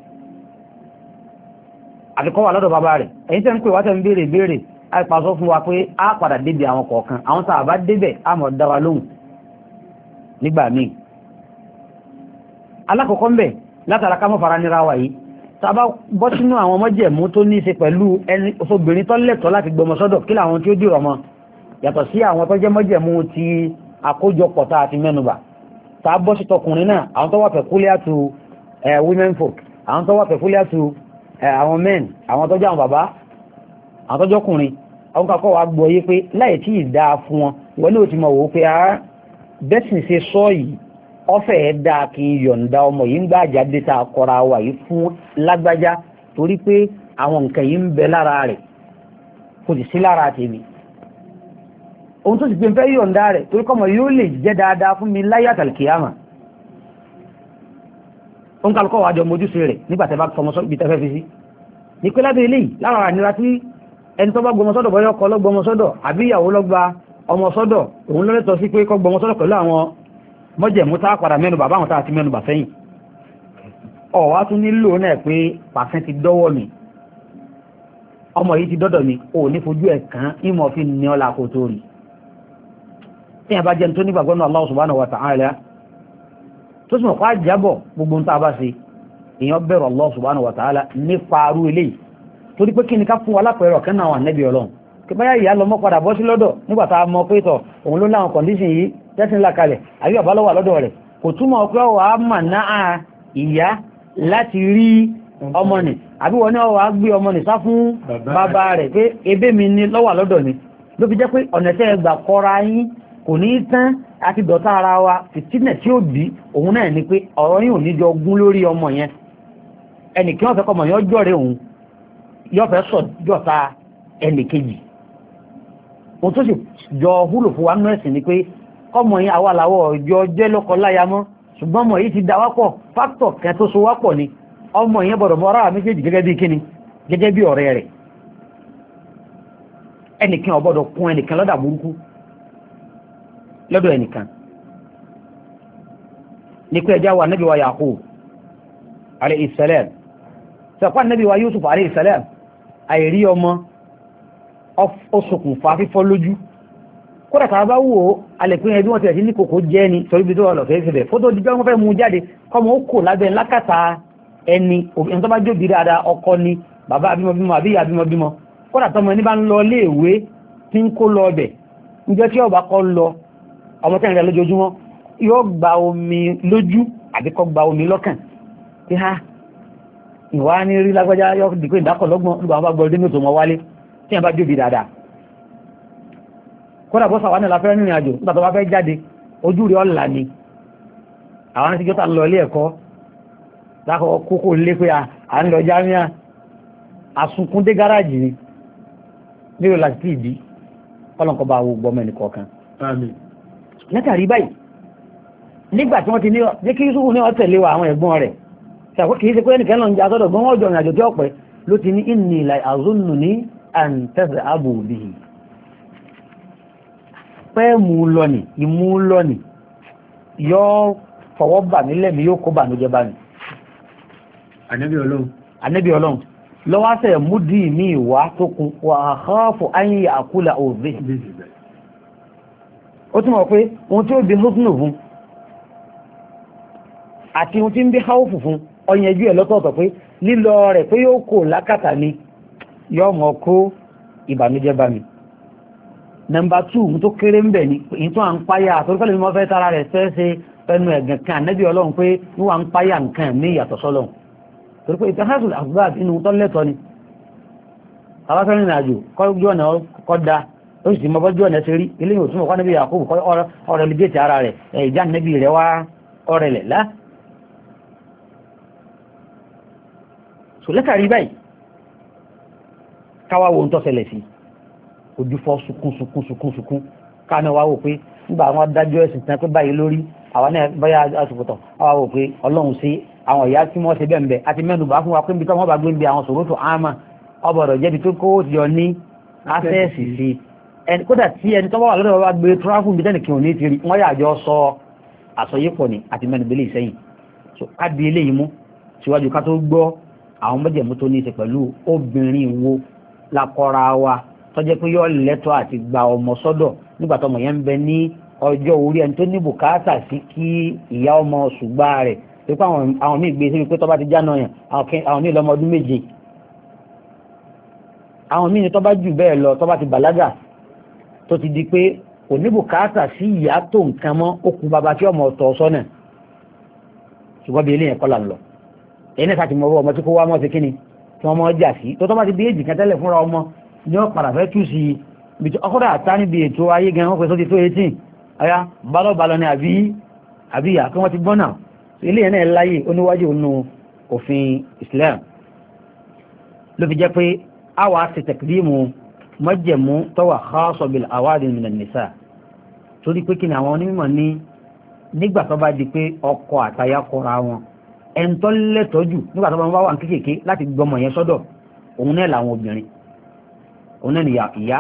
àfikọ́ wà lọ́dọ̀ bàbá rẹ̀ ẹ̀yin tẹ́ ń pè wá tẹ́ ń béèrè béèrè àìpàṣọ fún wa pé a padà débi àwọn kọ̀ọ̀kan àwọn tàà bá débẹ̀ a mọ̀ dára lóhùn nígbà míì alákọ̀ọ́kọ́ ń bẹ̀ látara ká mọ́ fara nira wà yìí tàbá bọ́ sínú àwọn ọmọjẹ̀mú tó ní í ṣe pẹ̀lú ẹni obìnrin tó lẹ́tọ̀ọ́ láti gbọmọ sọ́dọ̀ kí làwọn tí ó dìrọ̀ mọ́ yàtọ̀ sí àwọn tó jẹ́ mọ́jẹ̀mú ti àkójọpọ̀ tá a ti mẹ́nubà tá a bọ́ sí tọkùnrin náà àwọn tó wà peculiar to women folk àwọn tó wà peculiar to àwọn men àwọn tó jẹ́ àwọn bàbá àwọn tó jọ́kùnrin àwọn kakọ́ wa gbọ́ yé pé láì tí ì dáa fún wọn wọ́n ní òtí mọ̀ wò ó pé a bẹ́sìn ṣe sọ yìí ọ̀fẹ́ ẹ̀ dáa kí n yọ̀ǹda ọmọ yìí ń gbà jáde tá a kọ́ra wa yìí fún lágbájá torí pé àwọn nǹkan yìí ń bẹ lára rẹ̀ kò sì sí lára tèmi ohun tó sì pé ń fẹ́ yọ̀ǹda rẹ̀ torí kọ́mọ yóò lè jẹ́ dáadáa fún mi láyé àtàlùkìyàmà ó ń kálukọ́ wa jọ mojúṣe rẹ̀ nígbà tẹ́ bá fọmọ sọ ibi tẹ́fẹ́ fi sí ní pé lábẹ́ eléyìí lára àníra tí ẹni tó bá gbọmọ sọ́dọ̀ bọ́yọ́ kọ́ lọ gbọmọ sọ́dọ̀ àbí ìyàwó lọ gba ọmọ sọ́dọ̀ òun lọ́lẹ́tọ̀ sí pé kọ́ gbọmọ sọ́dọ̀ pẹ̀lú àwọn mọ́jẹ̀mú tá a padà mẹ́nu bàbá àwọn tá a ti mẹ́nu bà sẹ́yìn ọ̀wá tún nílò náà pé pàṣẹ ti dọ́wọ́ mi ọmọ yìí ti dọ́dọ̀ mi ò ní fojú ẹ̀ kàn ìmọ̀ fi ní ọlá kó tó rí tí a bá jẹ́ tó nígbàgbọ́ náà Allah subhanahu wa ta'ala tó sì mọ̀ pa jábọ̀ gbogbo tá a bá ṣe èèyàn bẹ̀rù Allah subhanahu wa ta'ala nípa arú eléyìí torí pé kí ni ká fún wa lápẹẹrẹ ọ̀kẹ́ náà wà nẹ́bí ọlọ́run kí báyà ìyá lọ mọ́ padà bọ́ sí lọ́dọ̀ nígbà tá a mọ̀ pé tọ̀ òun ló láwọn kọ̀ndíṣìn yìí tẹ́sí ńlá kalẹ̀ àbí bàbá lọ́wọ́ lọ́dọ̀ rẹ̀ kò túmọ̀ pé ọwọ́ á mà náà ìyá láti rí ọmọ nì àbí wọn ní ọwọ́ á gbé ọmọ nì sá fún bàbá rẹ̀ pé ebé mi ní lọ́wọ́ lọ́dọ̀ mi ló fi jẹ́ pé ọ̀nà tẹ́ ẹ gbà kọ́ra yín kò ní tán àti dọ̀tá ara wa fìtínẹ̀ tí ó bí òun náà ni pé ọ̀rọ̀ yìí ò ní jọ gún lórí ọmọ yẹn ẹnì kí wọ́n fẹ́ kọ́ ọmọ yẹn ọjọ́ rẹ̀ òun yọ́ fẹ́ sọ jọta ẹnì kejì o tó sì jọ húlò fún wa nú ẹ̀sìn ni pé kọ́mọ yín àwa làwọ̀ ọjọ́ jẹ́ lọ́kọ láya mọ́ ṣùgbọ́n ọmọ yìí ti da wápọ̀ fáktọ̀ kan tó so wápọ̀ ni ọmọ yẹn gbọ́dọ̀ mọ́ ara méjèèjì gẹ́gẹ́ bí kíni gẹ́gẹ́ bí ọ̀rẹ́ rẹ̀ ẹnìkan ò gbọ́dọ̀ kún ẹnìkan lọ́dà burúkú lọ́dọ̀ ẹnìkan ní pé ẹjá wa nábì wa Yaqub alayhi salam sọ̀pá nábì wa Yusuf alayhi salam àìrí ọmọ ó ṣokùnfà fífọ́ lójú kódà ká bá wò a lè pín ẹbí wọn tẹ̀lé sí ní kòkó jẹ́ ni torí bí tó wà lọ fẹ́ fẹ́ fótó díjọ́ wọn fẹ́ mú jáde kọ́mọ ó kò lábẹ́ lákàtà ẹni òfin tó bá jóbi dáadáa ọkọ ni bàbá abímọbímọ àbí ìyá abímọbímọ kódà tọmọ ẹni bá ń lọ léèwé tí ń kó lọ ọbẹ̀ níjọ́ tí ọba kọ́ lọ ọmọ tẹ́rin rẹ̀ lójoojúmọ́ yóò gba omi lójú àbí kọ́ gba omi lọ́kàn tí ha ìwà ní rí lágbájá yóò dìkó ìdákọ̀ lọ́gbọ̀n nígbà wọn bá gbọ́ ọdún mẹ́tò wọn wálé tí wọn bá jóbi dáadáa kódà bọ́sà wà ní láfẹ́ rìnrìn àjò nígbà tó bá fẹ́ jáde ojú rí ọ̀là ni àwọn àti jọ́ta lọ ilé ẹ̀kọ́ lákọ̀ọ́ kókó lé pé à ń lọ jámíà asunkún dé gáràjì ni nílò láti tí ìdí ọlọ́nkọ́ bá wo gbọ́mọ ẹnì kọ̀ọ̀kan látàrí báyìí nígbà tí wọ́n ti ní jẹ́ kí Yúsúfù ní ọ̀tẹ̀lé wa àwọn ẹ̀gbọ́n rẹ̀ ṣàkó kìí ṣe pé ẹnìkan lọ ń jà sọ́dọ̀ gbọ́n ọjọ́ ìrìnàjò tí ọ̀pẹ́ ló ti ní inni la azunnuni an tadhhabu bihi pẹ́ mú lọ́nì ìmú lọ́nì yóò fọwọ́ bà nílẹ̀ mi yóò kó bà ní jẹba ni ànábì ọlọ́run ànábì ọlọ́run lọ́wọ́ sẹ̀ múdì ní ìwá tó kún wà khafu an ya'kula òbí ó túnmọ̀ pé ohun tí ó bí hófúnù fún àti ohun tí ń bí háwùfù fún ọyẹ̀jú ẹ̀ lọ́tọ̀ọ̀tọ̀ pé lílọ rẹ̀ pé yóò kó lákàtà ni yóò mọ̀ kó ìbànújẹ́ bá mi nọmbà two mú tó kéré ń bẹ̀ ní ìtọ́ à ń páyà àtọ́rọ́kọ́lẹ̀ mímọ́ fẹ́ tara rẹ̀ fẹ́ ṣe ẹnu ẹ̀gàn kan ànábì ọlọ́run pé wọ́n à ń páyà nǹkan ní ìyàtọ̀ sọ́lọ́run torí pé ìtàhásùn àgbà inú tó lẹ́tọ́ ni abáfẹ́ rìnrìn àjò kọjú ọ̀nà kọ́dá ó sì mọ́ bọ́jú ọ̀nà ṣe rí ilé yóò túnmọ̀ kọ́nẹ́bí Yakubu ọ̀rẹ́ lè jẹ́tì ara rẹ̀ ìjà nẹ́bí rẹ̀ wá ọ̀rẹ́ lẹ̀ lá so lẹ́tàrí báyìí káwá wo ń tọ́sẹ̀lẹ̀ sí ojú fọ́ sukún sukún sukún sukún káàní wá wò pé nígbà àwọn adájọ́ ẹ̀sìn tán pé báyìí lórí àwọn náà báyà àsìkòtọ̀ àwọn wò pé ọlọ́run sí àwọn ìyá tí wọ́n ṣe bẹ́ẹ̀ bẹ́ẹ̀ àti mẹ́nu bá fún wa pé níbi tí wọ́n bá gbé ń bí àwọn sòrò tó àmà ọbọ̀rọ̀ jẹ́bi tó kó ti yọ ní access sí ẹni kódà tí ẹni tó bá wà lọ́dọ̀ bá gbé tráfù bí tẹ́nì kí ò ní ti rí wọ́n yà jọ sọ àsọyépọ̀ ni àti mẹ́nu bẹ́lẹ̀ ìsẹ́yìn so ká di eléyìí mú síwájú ká tó gbọ́ àwọn mẹ́jẹ̀mú tó ní í ṣe pẹ̀lú obìnrin wo lakọra wa tọ́jẹ́ pé yọ́ lẹ́tọ́ àti gba ọmọ sọ́dọ̀ nígbà tọmọ yẹn ń bẹ ní ọjọ́ orí ẹni tó ní bùkátà sí kí ìyá ọmọ ṣùgbà rẹ̀ pé àwọn míì gbé síbi pé tọ́ba ti jáná yẹn àwọn míì lọ́mọ ọdún méje àwọn míì ní tọ́ba jù bẹ́ẹ̀ lọ tọ́ba ti bàlágà tó ti di pé kò ní bùkátà sí ìyá tó nǹkan mọ́ okùn bàbá tí ọmọ ọ̀tọ̀ sọ́nà ṣùgbọ́n bí eléyẹn kọ́ là ń lọ ẹ̀yin náà sàtìmọ̀ ọmọ tí kò wá mọ́ sí kíni tí wọ́n mọ́ jà sí tó tọ́ba ti di èjì kan tẹ́lẹ̀ fúnra ọmọ ní ọ padà fẹ́ tú sí i ọkọ̀dà àtà níbi ètò ayé gan wọ́n pẹ̀ sọ́ti tó eighteen ọya balọ́balọ́ ni àbí àbíyà kí wọ́n ti gbọ́nà ilé ẹ̀ náà láyé oníwájú ònú òfin Islam ló fi jẹ́ pé a wà sí tẹ̀kìdímù mọ́jẹ̀mú tọ́wà khassa bil awadin minan nisa torí pé kí ni àwọn onímọ̀ ní nígbà tó bá di pé ọkọ àtaya kọra wọn ẹn tó lẹ́tọ́jú nígbà tó bá wà kékèké láti gbọmọ yẹn sọ́dọ̀ òun náà làwọn obìnrin òun náà nìyà ìyá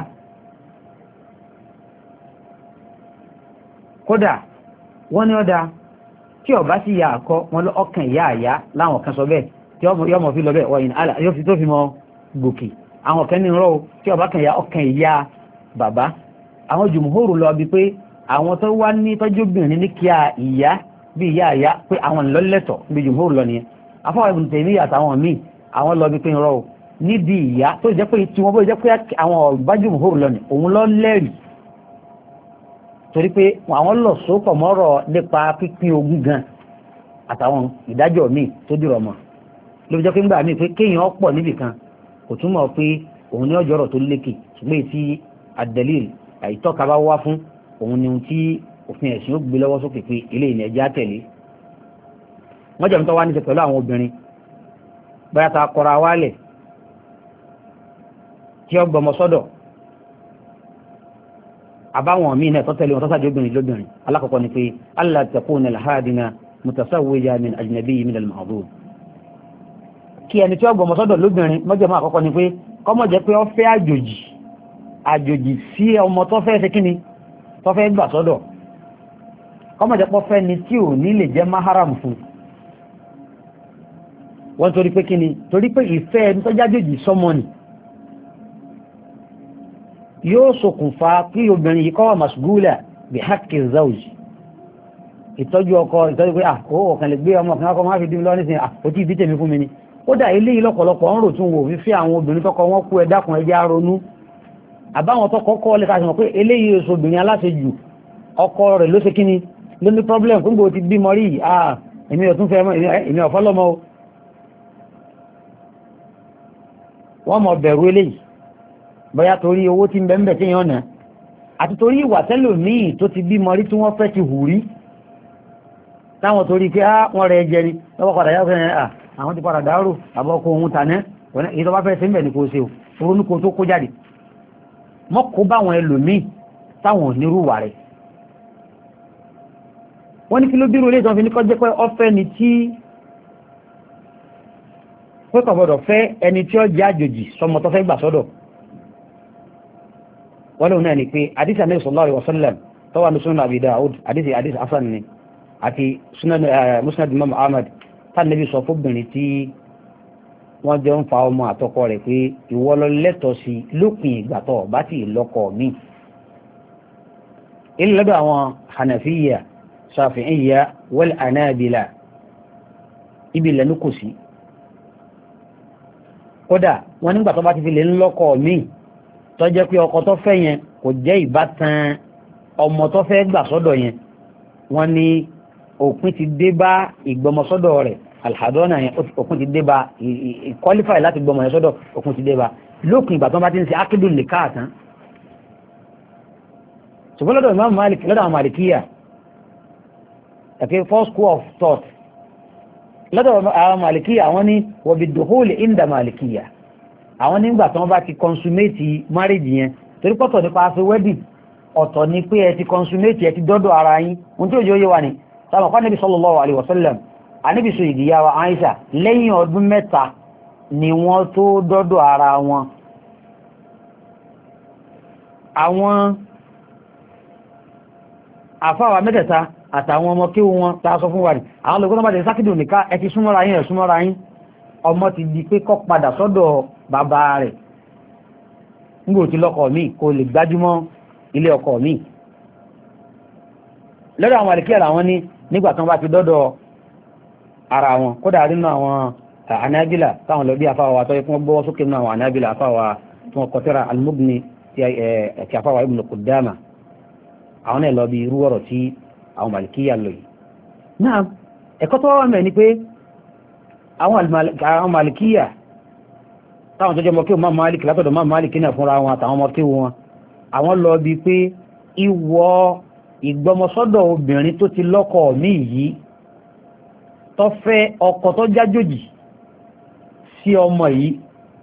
kódà wọ́n ní ọ̀dà tí ọba sì yà àkọ́ wọn lọ ọkàn ìyá àyá láwọn kan sọ bẹ́ẹ̀ tí yọmọ fi lọ bẹ́ẹ̀ wọ́n yìí àlà yóò fi tó fi mọ gòkè àwọn kan ní rọ́ tí ọba kan ìyá ọkàn ìyá bàbá àwọn jùmùhóòrù lọ bí pé àwọn tó wá ní tọ́jú obìnrin ní kíá ìyá bí ìyá àyá pé àwọn ìlọ́lẹ́tọ̀ bí jùmùhóòrù lọ nìyẹn afọwọ́ Ibn Taymiyyah àtàwọn míì àwọn lọ bí pé rọ́ níbi ìyá tó jẹ́ pé tí wọ́n bó jẹ́ pé àwọn ọ̀bájúmù hóró lọ ní òun lọ lẹ́rìí torí pé àwọn lọ sópọ̀ mọ́rọ̀ nípa pípín ogún gan àtàwọn ìdájọ́ míì tó dìrọ̀ mọ́ ló fi jẹ́ pé ń gbà míì pé kéèyàn pọ̀ níbì kan kò túmọ̀ pé òun ní ọjọ́rọ̀ tó lékè ṣùgbọ́n tí ad-dalil àìtọ́ka bá wá fún òun ni ohun tí òfin ẹ̀sìn ó gbé lọ́wọ́ sókè pé ilé ìnà ẹja tẹ̀lé wọ́n jẹ́ mi tó wá níṣe pẹ̀lú àwọn obìnrin bóyá ta kọra wálẹ̀ tí ó gbọmọ sọ́dọ̀ àbáwọn míì náà tọ́tẹ̀lé wọn tọ́sàdé obìnrin lóbìnrin alákọ̀ọ́kọ́ ni pé alla takuna al-hadina mutasawwija min ajnabi min al-ma'dud kí ẹni tí ó gbọmọ sọ́dọ̀ lóbìnrin mọ́jọ́mọ́ àkọ́kọ́ ni pé kọ́mọ̀ jẹ́ pé ó fẹ́ àjòjì àjòjì sí ọmọ tó fẹ́ ṣe kíni tó fẹ́ gbà sọ́dọ̀ kọ́mọ̀ jẹ́ pé ó fẹ́ ni tí ò ní lè jẹ́ maharam fún wọ́n torí pé kíni torí pé ìfẹ́ ẹni tó jájòjì sọ́mọ ni yóò ṣokùnfà kí obìnrin yìí kọ́ wà masgula bí haqqi zawj ìtọ́jú ọkọ ìtọ́jú pé ah ó ọ̀kan lè gbé ọmọ kan kọ́ máa fi dín lọ nísìnyí ah ó ti bí tèmi fún mi ni ó dà eléyìí lọ́pọ̀lọpọ̀ ń rò tún wò fífí àwọn obìnrin tọkọ wọn kú ẹ dákun ẹjẹ́ ronú àbáwọn tọkọ kọ́ lè ká sí mọ̀ pé eléyìí oṣù obìnrin aláṣejù ọkọ rẹ̀ ló ṣe kíni ló ní problem fún gbogbo ti bímọ rí ah èmi ò tún fẹ́ èmi ò fọ́lọ́mọ o wọ́n mọ̀ bẹ̀rù eléyìí bóyá torí owó tí ń bẹ ń bẹ tí yàn náà àti torí ìwà tẹ́lòmíì tó ti bímọ rí tí wọ́n fẹ́ ti hù rí táwọn torí pé á wọ́n rẹ̀ jẹ ni lọ́wọ́ padà yá fẹ́ à àwọn ti padà dárò àbọ̀kọ ohun tàná èyí tó bá fẹ́ sí mẹ́ ní kò ṣe o ronúkọ tó kó jáde mọ́ kó bá wọn ẹlòmíì táwọn onírúwà rẹ̀ wọ́n ní kí ló bírò ilé ìtàn fi ní kọ́ jẹ́ pé ọfẹ́ ni tí pé kò gbọdọ̀ fẹ́ ẹni tí ó jẹ́ àjòjì sọmọ tó fẹ́ gbà sọ́dọ̀ wọ́n lóun náà ni pé àdìsí Ànábì sallallahu alaihi wasallam tó wà ní Sunan Abi Dawud àdìsí àdìsí hasan ni àti Sunan Musnad Imam Ahmad tá Nábì sọ fóbìnrin tí wọ́n jọ ń fa ọmọ àtọkọ rẹ̀ pé ìwọ ló lẹ́tọ̀ọ́ sí lópin ìgbà tó bá ti lọ́kọ mi ilé lọ́dọ̀ àwọn Hanafiya Shafi'iyya wal Hanabila ibi lẹ́nu kò sí kódà wọ́n nígbà tó bá ti fi lè ń lọ́kọ mi tó jẹ́ pé ọkọ tó fẹ́ yẹn kò jẹ́ ìbátan ọmọ tó fẹ́ gbà sọ́dọ̀ yẹn wọ́n ní òpin ti dé bá ìgbọmọsọ́dọ̀ rẹ̀ alhadona yẹn òpin ti dé bá ìkọlífàì láti gbọmọ yẹn sọ́dọ̀ òpin ti dé bá lópin ìgbà tó bá ti ń ṣe ákídùn lè káàtán ṣùgbọ́n lọ́dọ̀ Imam Malik lọ́dọ̀ àwọn Malikiya okay first school of thought lọ́dọ̀ àwọn Malikiya àwọn ní wọ̀bí dùhúlì inda Malikiya àwọn nígbà tí wọ́n bá ti consummate marriage yẹn torí pọ̀tọ̀ nípa ṣe wedding ọ̀tọ̀ ni pé ẹ ti consummate ẹ ti dọ́dọ̀ ara yín ohun tí òjò yé wa ni sábà pa Nabi sallallahu alaihi wasallam Ànábì sọ ìdíyàwó Aisha lẹ́yìn ọdún mẹ́ta ni wọ́n tó dọ́dọ̀ ara wọn àwọn àfáwà mẹ́tẹ̀ẹ̀ta àtàwọn ọmọ kí wọn ta sọ fún wa rí àwọn olùkọ́ náà bá jẹ́ sákìdò nìká ẹ ti súnmọ́ra yín ẹ̀ súnmọ́ra yín ọmọ ti di pé kọ́ padà sọ́dọ̀ bàbá rẹ̀ nígbò tí lọ́kọ mi kò lè gbájúmọ́ ilé ọkọ mi lọ́dọ̀ àwọn àlìkíyà làwọn ní nígbà tí wọ́n bá ti dọ́dọ̀ ara wọn kódà nínú àwọn anábìlà táwọn lọ bí afáwa tó yẹ kí wọ́n gbọ́ sókè nínú àwọn anábìlà afáwa tí wọ́n kọtẹ́ra al-Mughni ti afáwa Ibn Qudama àwọn náà lọ bí irú ọ̀rọ̀ tí àwọn màlìkíyà lò yìí náà ẹ̀kọ́ tó wà mẹ́ ni pé àwọn màlìkíyà táwọn tó jẹ́ mọ́kí ọmọ Málíkì látọ̀dọ̀ máa Málíkì náà fúnra wọn àtàwọn mọ́kí wọn àwọn lọ bí pé ìwọ ìgbọmọsọ́dọ̀ obìnrin tó ti lọ́kọ mí yìí tó fẹ́ ọkọ tó jájòjì sí ọmọ yìí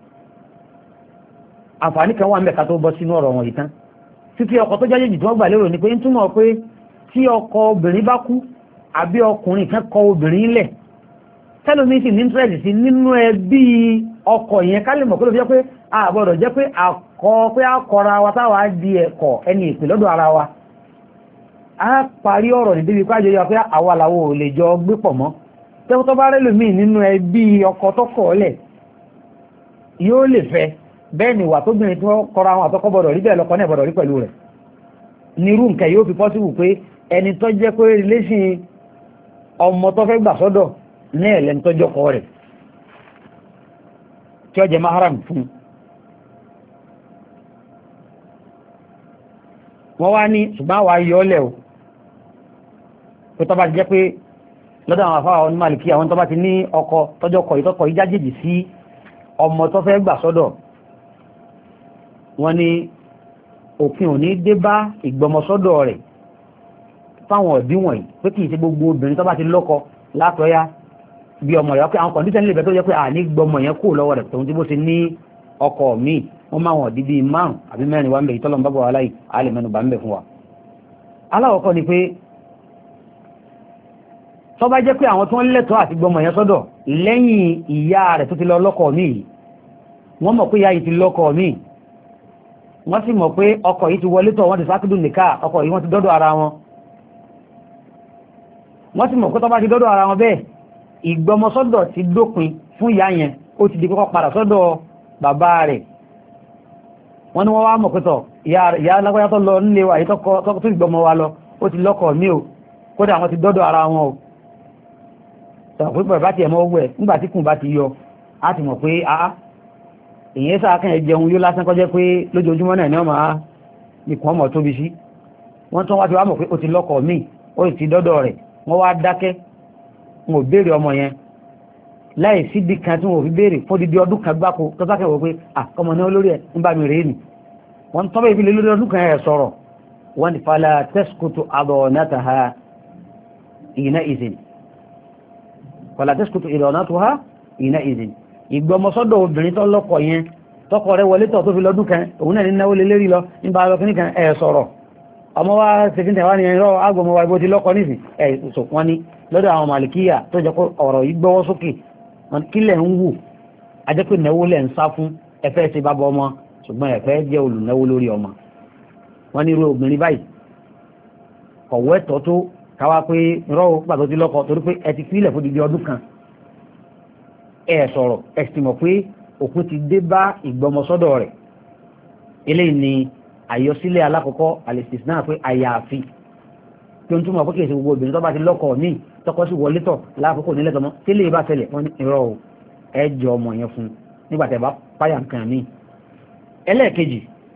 àǹfààní kan wà mẹ́ka tó bọ́ sínú ọ̀rọ̀ wọn yìí tán fífi ọkọ tó jájòjì tí wọ́n gbà lérò ni pé ń túmọ̀ pé tí ọkọ obìnrin bá kú àbí ọkùnrin kan kọ obìnrin lẹ̀ tẹ́lómi sì ní interest sí nínú ẹbí ọkọ yẹn ká lè mọ̀ pé ló fi jẹ́ pé àbọ̀dọ̀ jẹ́ pé àkọ pé àkọra wa táwa di ẹ̀kọ́ ẹni ìpè lọ́dọ̀ ara wa a parí ọ̀rọ̀ ní débi pàjọ yọ pé àwa làwọ̀ ò lè jọ gbé pọ̀ mọ́ tẹ́wọ́ tó bá rẹ́lòmí nínú ẹbí ọkọ tó kọ̀ lẹ̀ yóò lè fẹ́ bẹ́ẹ̀ ni ìwà tóbìnrin tí wọ́n kọra àwọn àtọ́kọ́ bọ̀dọ̀ rí bẹ́ẹ̀ lọ́kọ náà bọ̀dọ̀ rí pẹ̀lú rẹ̀ nírú nǹkan yóò fi possible pé ẹni tó jẹ́ pé relation ọmọ tó fẹ́ gbà sọ́dọ̀ ní ẹ̀lẹ́ni tó jọkọ rẹ̀ tí ó jẹ maharam fún wọ́n wá ní ṣùgbọ́n wà yọ́lẹ̀ o pé tó bá jẹ́ pé lọ́dọ̀ àwọn afáwà ní Màlìkí àwọn tó bá ti ní ọkọ tọ́jọ́kọ̀ ìtọ́kọ̀ ìjájèjì sí ọmọ tó fẹ́ gbà sọ́dọ̀ wọ́n ní òfin ò ní dé bá ìgbọmọsọ́dọ̀ rẹ̀ fáwọn ọ̀dí wọ̀nyí pé kìí ṣe gbogbo obìnrin tó bá ti lọ́kọ látọ̀ọ́yá bí ọmọ rẹ̀ pé àwọn kọ̀ndíṣẹ́ nílẹ̀ tó jẹ́ pé àní gbọmọ yẹn kú lọ́wọ́ rẹ̀ tòun tí bó ṣe ní ọkọ míì wọ́n máa wọ̀n di bíi márùn àbí mẹ́rin wá ń bẹ̀ ìtọ́lọ́mù bábọ̀ aláì alẹ́ mẹ́nu bá ń bẹ̀ fún wa. aláwọ̀kọ́ ni pé tó bá jẹ́ pé àwọn tó ń lẹ́tọ̀ọ́ àti gbọmọ yẹn sọ́dọ̀ lẹ́yìn ìyá rẹ̀ tó ti lọ lọ́kọ míì wọ́n mọ̀ pé ìyá yìí ti lọ́kọ míì wọ́n sì mọ̀ pé ọkọ yìí ti wọlé tọ̀ wọ́n ti sákìdùn nìka ọkọ yìí wọ́n ti dọ́dọ̀ ara wọn wọ́n sì mọ̀ pé tó bá ti dọ́dọ̀ ara wọn bẹ́ẹ̀ ìgbọmọsọ́dọ̀ ti dópin fún ìyá yẹn ó ti di kọ́kọ́ padà sọ́dọ̀ bàbá rẹ̀ wọ́n ní wọ́n wá mọ̀ pẹ́tọ̀ ìyá alágbáyá tó lọ nílé wa ìtọ́kọ́ tó ìgbọmọ wa lọ ó ti lọ́kọ̀ mí o kódà wọ́n ti dọ́dọ̀ ara wọn o sọ̀pẹ́pẹ̀ bá ti ẹ̀mọ́ owó ẹ̀ nígbà tí kùn bá ti yọ á ti mọ̀ pé àá èyí sáà kàn jẹun yóò lásán kọjẹ́ pé lójoojúmọ́ náà ní ọmọ nìkan ọmọ tóbi sí wọ́n tún wá ti wá mọ̀ pé ó ti lọ́kọ̀ mí ó ti dọ́dọ̀ rẹ̀ wọ́n wá dákẹ́ wọn ò béèrè ọmọ yẹn láì síbi kan tí wọn ò fi béèrè fún dídí ọdún kan gbáko tó sákẹ́ wọ pé àkọmọ ní olórí ẹ̀ ń bá mi rèé nì wọ́n tọ́bẹ̀ ìbílẹ̀ lórí ọdún kan ẹ̀ sọ̀rọ̀ wọ́n ti fala tẹ́sùkùtù adọ̀nàtàhà ìyìnà ìzìn fala tẹ́sùkùtù ìdọ̀nàtàhà ìyìnà ìzìn ìgbọmọsọ́dọ̀ obìnrin tó lọ́kọ yẹn tọkọ rẹ̀ wọlé tọ̀ tó fi lọ́dún kan òun náà ní náwó lé lérí lọ nípa ọlọ́kùnrin kan ẹ̀ sọ̀rọ̀ ọmọ wa ṣèkí tẹ̀wá ní ẹ̀rọ agbọmọ wa ibo ti lọ́kọ nísìn ẹ̀ sọ wọn ni lọ́dọ̀ àwọn màlìkíyà tó jẹ́ pé ọ̀rọ̀ yìí gbọ́wọ́ sókè kílẹ̀ ń wù ajẹ́ pé náwó lẹ̀ ń sá fún ẹfẹ́ ṣe bá bọ́ ọmọ ṣùgbọ́n ẹ̀fẹ́ jẹ́ olùnáwó lórí ọmọ wọn ní irú obìnrin báyìí ọ̀wọ́ ẹ̀tọ́ tó káwá pé rọ́ọ̀ pàtó ti lọ́kọ torí pé ẹ ti fílẹ̀ fún dídí ọdún kan ẹ sọ̀rọ̀ ẹ sì mọ̀ pé òkú ti dé bá ìgbọmọsọ́dọ̀ rẹ̀ eléyìí ni àyọsílẹ̀ alákọ̀ọ́kọ́ àlèsìsì náà pé àyàfi tí ó ń túmọ̀ pé kìí ṣe gbogbo obìnrin tó bá ti lọ́kọ míì tọkọ sí wọlé tọ̀ láàkókò nílẹ̀ tọmọ tí lè bá ṣẹlẹ̀ wọ́n ní irọ́ o ẹ jọ ọmọ yẹn fún nígbà tẹ́ bá páyà nǹkan míì. ẹlẹ́ẹ̀kejì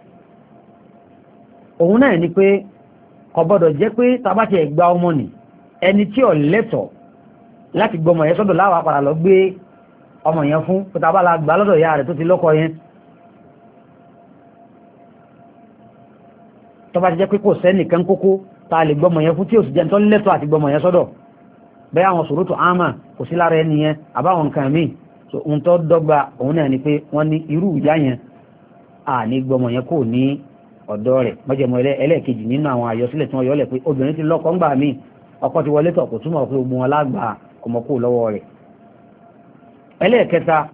òun náà ni pé kò gbọ́dọ̀ jẹ́ pé tàbá ti ẹ̀ gba ọmọ nì ẹni tí ò lẹ́tọ̀ láti gbọmọ yẹn sọ́dọ̀ láwàá padà lọ gbé ọmọ yẹn fún pé tàbá la gbà lọ́dọ̀ ìyá rẹ̀ tó ti lọ́kọ yẹn tó bá ti jẹ́ pé kò sẹ́nìkan kókó ta lè gbọmọ yẹn fún tí ò sì jẹ́ tó lẹ́tọ̀ àti gbọmọ yẹn sọ́dọ̀ bẹ́ẹ̀ àwọn sòrótò àmà kò sí lára ẹni yẹn àbáwọn nǹkan míì so ohun tó dọ́gba òun náà ni pé wọ́n ní irú ìyá yẹn à ní gbọmọ yẹn kò ní ọ̀dọ́ rẹ̀ mọ́jẹ̀mọ́ ẹlẹ́ẹ̀kejì nínú àwọn àyọsílẹ̀ tí wọ́n yọlẹ̀ pé obìnrin ti lọ́kọ ńgbà míì ọkọ ti wọlé tọ̀ kò túmọ̀ pé ogun wọn lágbà ọmọ kò lọ́wọ́ rẹ̀. ẹlẹ́ẹ̀kẹta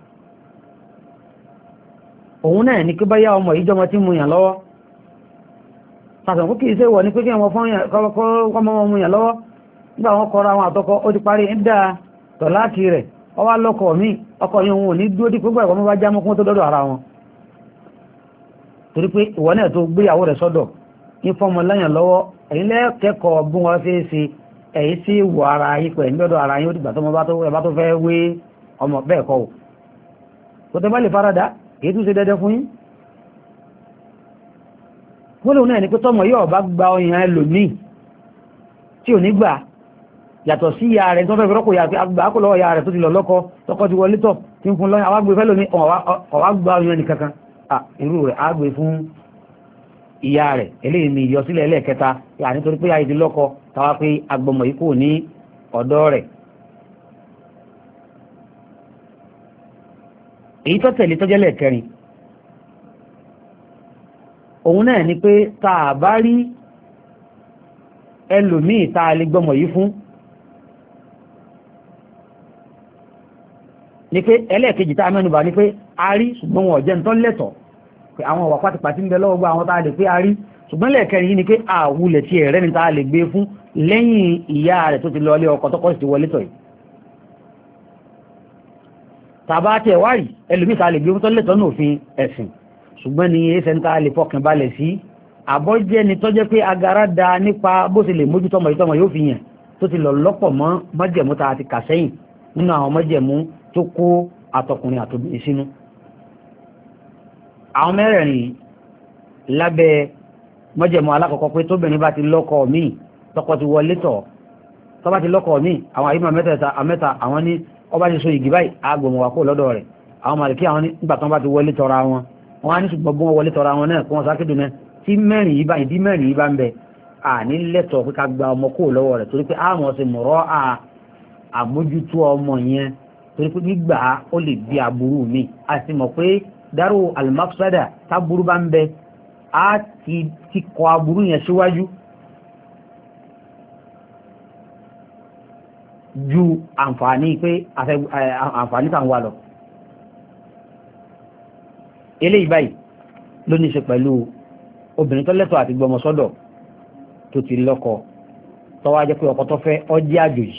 òun náà ní kí bá yá ọmọ ìjọmọ tí mu yàn lọ́wọ́ sàtàn kó kìí ṣe wọ̀ ní pé kí wọ́n fọ́n ọmọ mu yàn lọ́wọ́ nígbà wọn kọra àwọn àtọkọ ó ti parí ń dá tọ̀láàkì rẹ̀ ọ wá lọ́kọ̀ mí ọkọ̀ yìí òun ò ní dúró dípò gbà ìwọ́n bá já mọ́kún tó dọ́dọ̀ ara wọn torí pé ìwọ náà tó gbéyàwó rẹ̀ sọ́dọ̀ ní fọ́mọ lẹ́yìn lọ́wọ́ ẹ̀yin lẹ́kẹ̀ẹ́kọ̀ọ́ bí wọ́n ṣe é ṣe ẹ̀yin sí wọ ara yín pẹ̀ nígbàdọ̀ ara yín ó dìgbà tó bá tó fẹ́ wé ọmọ bẹ́ẹ̀ kọ́ ò kò tẹ́ bá lè farada kìí tún ṣe dẹ́dẹ́ fún yín wọ́n lòun náà ní pé tọ́mọ yóò bá gba ọyàn ẹlòmíì tí ò ní gbà yàtọ̀ sí ìyá rẹ̀ tó fẹ́ fi rọ́pò àgbà kò lọ́wọ́ ìyá rẹ̀ tó ti lọ lọ́kọ tọkọ ti wọlé tọ̀ tí ń fún lọ́yìn àwọn agbè fẹ́lò ní ọ̀wá gba ọyàn ní kankan irú rẹ̀ agbè fún ìyá rẹ̀ eléyìí ni ìyọsílẹ̀ ẹlẹ́ẹ̀kẹta yà nítorí pé ayé ti lọ́kọ táwa pé agbọmọ yìí kò ní ọ̀dọ́ rẹ̀. èyí tó tẹ̀lé tọ́jẹ́ lẹ́ẹ̀kẹrin òun náà ni pé tá a bá rí ẹlòmíì tá a lè gbọmọ yìí fún ni pé ẹlẹ́ẹ̀kejì tá a mẹ́nubà ni pé a rí ṣùgbọ́n wọn ọ̀jẹ́ nítọ́ lẹ́tọ̀ pé àwọn ọ̀wà pátipàtí ń bẹ lọ́wọ́ gbọ́ àwọn tá a lè pé a rí ṣùgbọ́n lẹ́ẹ̀kẹrin yìí ni pé àwulẹ̀ tí ẹ̀rẹ́ ni tá a lè gbé fún lẹ́yìn ìyá rẹ̀ tó ti lọ ilé ọkọ tọ́kọ́ sì ti wọlé tọ̀ yìí tàbá tẹ̀ wárì ẹlòmíì tá a lè gbé fún tọ́lẹ̀tọ́ ní òfin ẹ̀sìn ṣùgbọ́n ní ẹsẹ̀ ń tá a lè fọkàn balẹ̀ sí àbọ́jẹ́ ni tọ́jẹ́ pé agara da nípa bó ṣe lè mójútó ọmọ ìtọ́mọ yóò fi yàn tó ti lọ lọ́pọ̀ mọ́ májẹ̀mú tá a ti kà sẹ́yìn nínú àwọn májẹ̀mú tó kó àtọkùnrin àtobìnrin sínú. àwọn mẹ́rẹ̀ẹ̀rin lábẹ́ májẹ̀mú alákọ̀ọ́kọ́ pé tóbìnrin bá ti lọ́kọ míì tọkọ ti wọlé tọ̀ tó bá ti lọ́kọ míì àwọn àyíká mẹ́tẹ̀ẹ̀ta àmẹ́ta àwọn ní ọba ti so ìgì báyìí agbòmọ̀ wà kó lọ́dọ̀ rẹ̀ àwọn màlìkí àwọn nígbà tó bá ti wọlé tọra wọn wọn á ní ṣùgbọ́n bí wọ́n wọlé tọra wọn náà kí wọ́n sáké dùn náà tí mẹ́rin yìí bá ìdí mẹ́rin yìí bá ń bẹ àní lẹ́tọ̀ọ́ pé ká gba ọmọ kó lọ́wọ́ rẹ̀ torí pé àwọn ṣe mọ̀rọ́ àmójútó ọmọ yẹn torí pé gbígbà ó lè bí aburú mi a sì mọ̀ pé dárò al-mafsada táburú bá ń bẹ á ti ti kọ aburú yẹn síwájú ju àǹfààní pé àǹfààní tàn wà lọ eléyìí báyìí ló ní ṣe pẹ̀lú obìnrin tó lẹ́tọ̀ọ́ àti gbọmọ sọ́dọ̀ tó ti lọ́kọ tó wá jẹ́ pé ọkọ tó fẹ́ ó jẹ́ àjòjì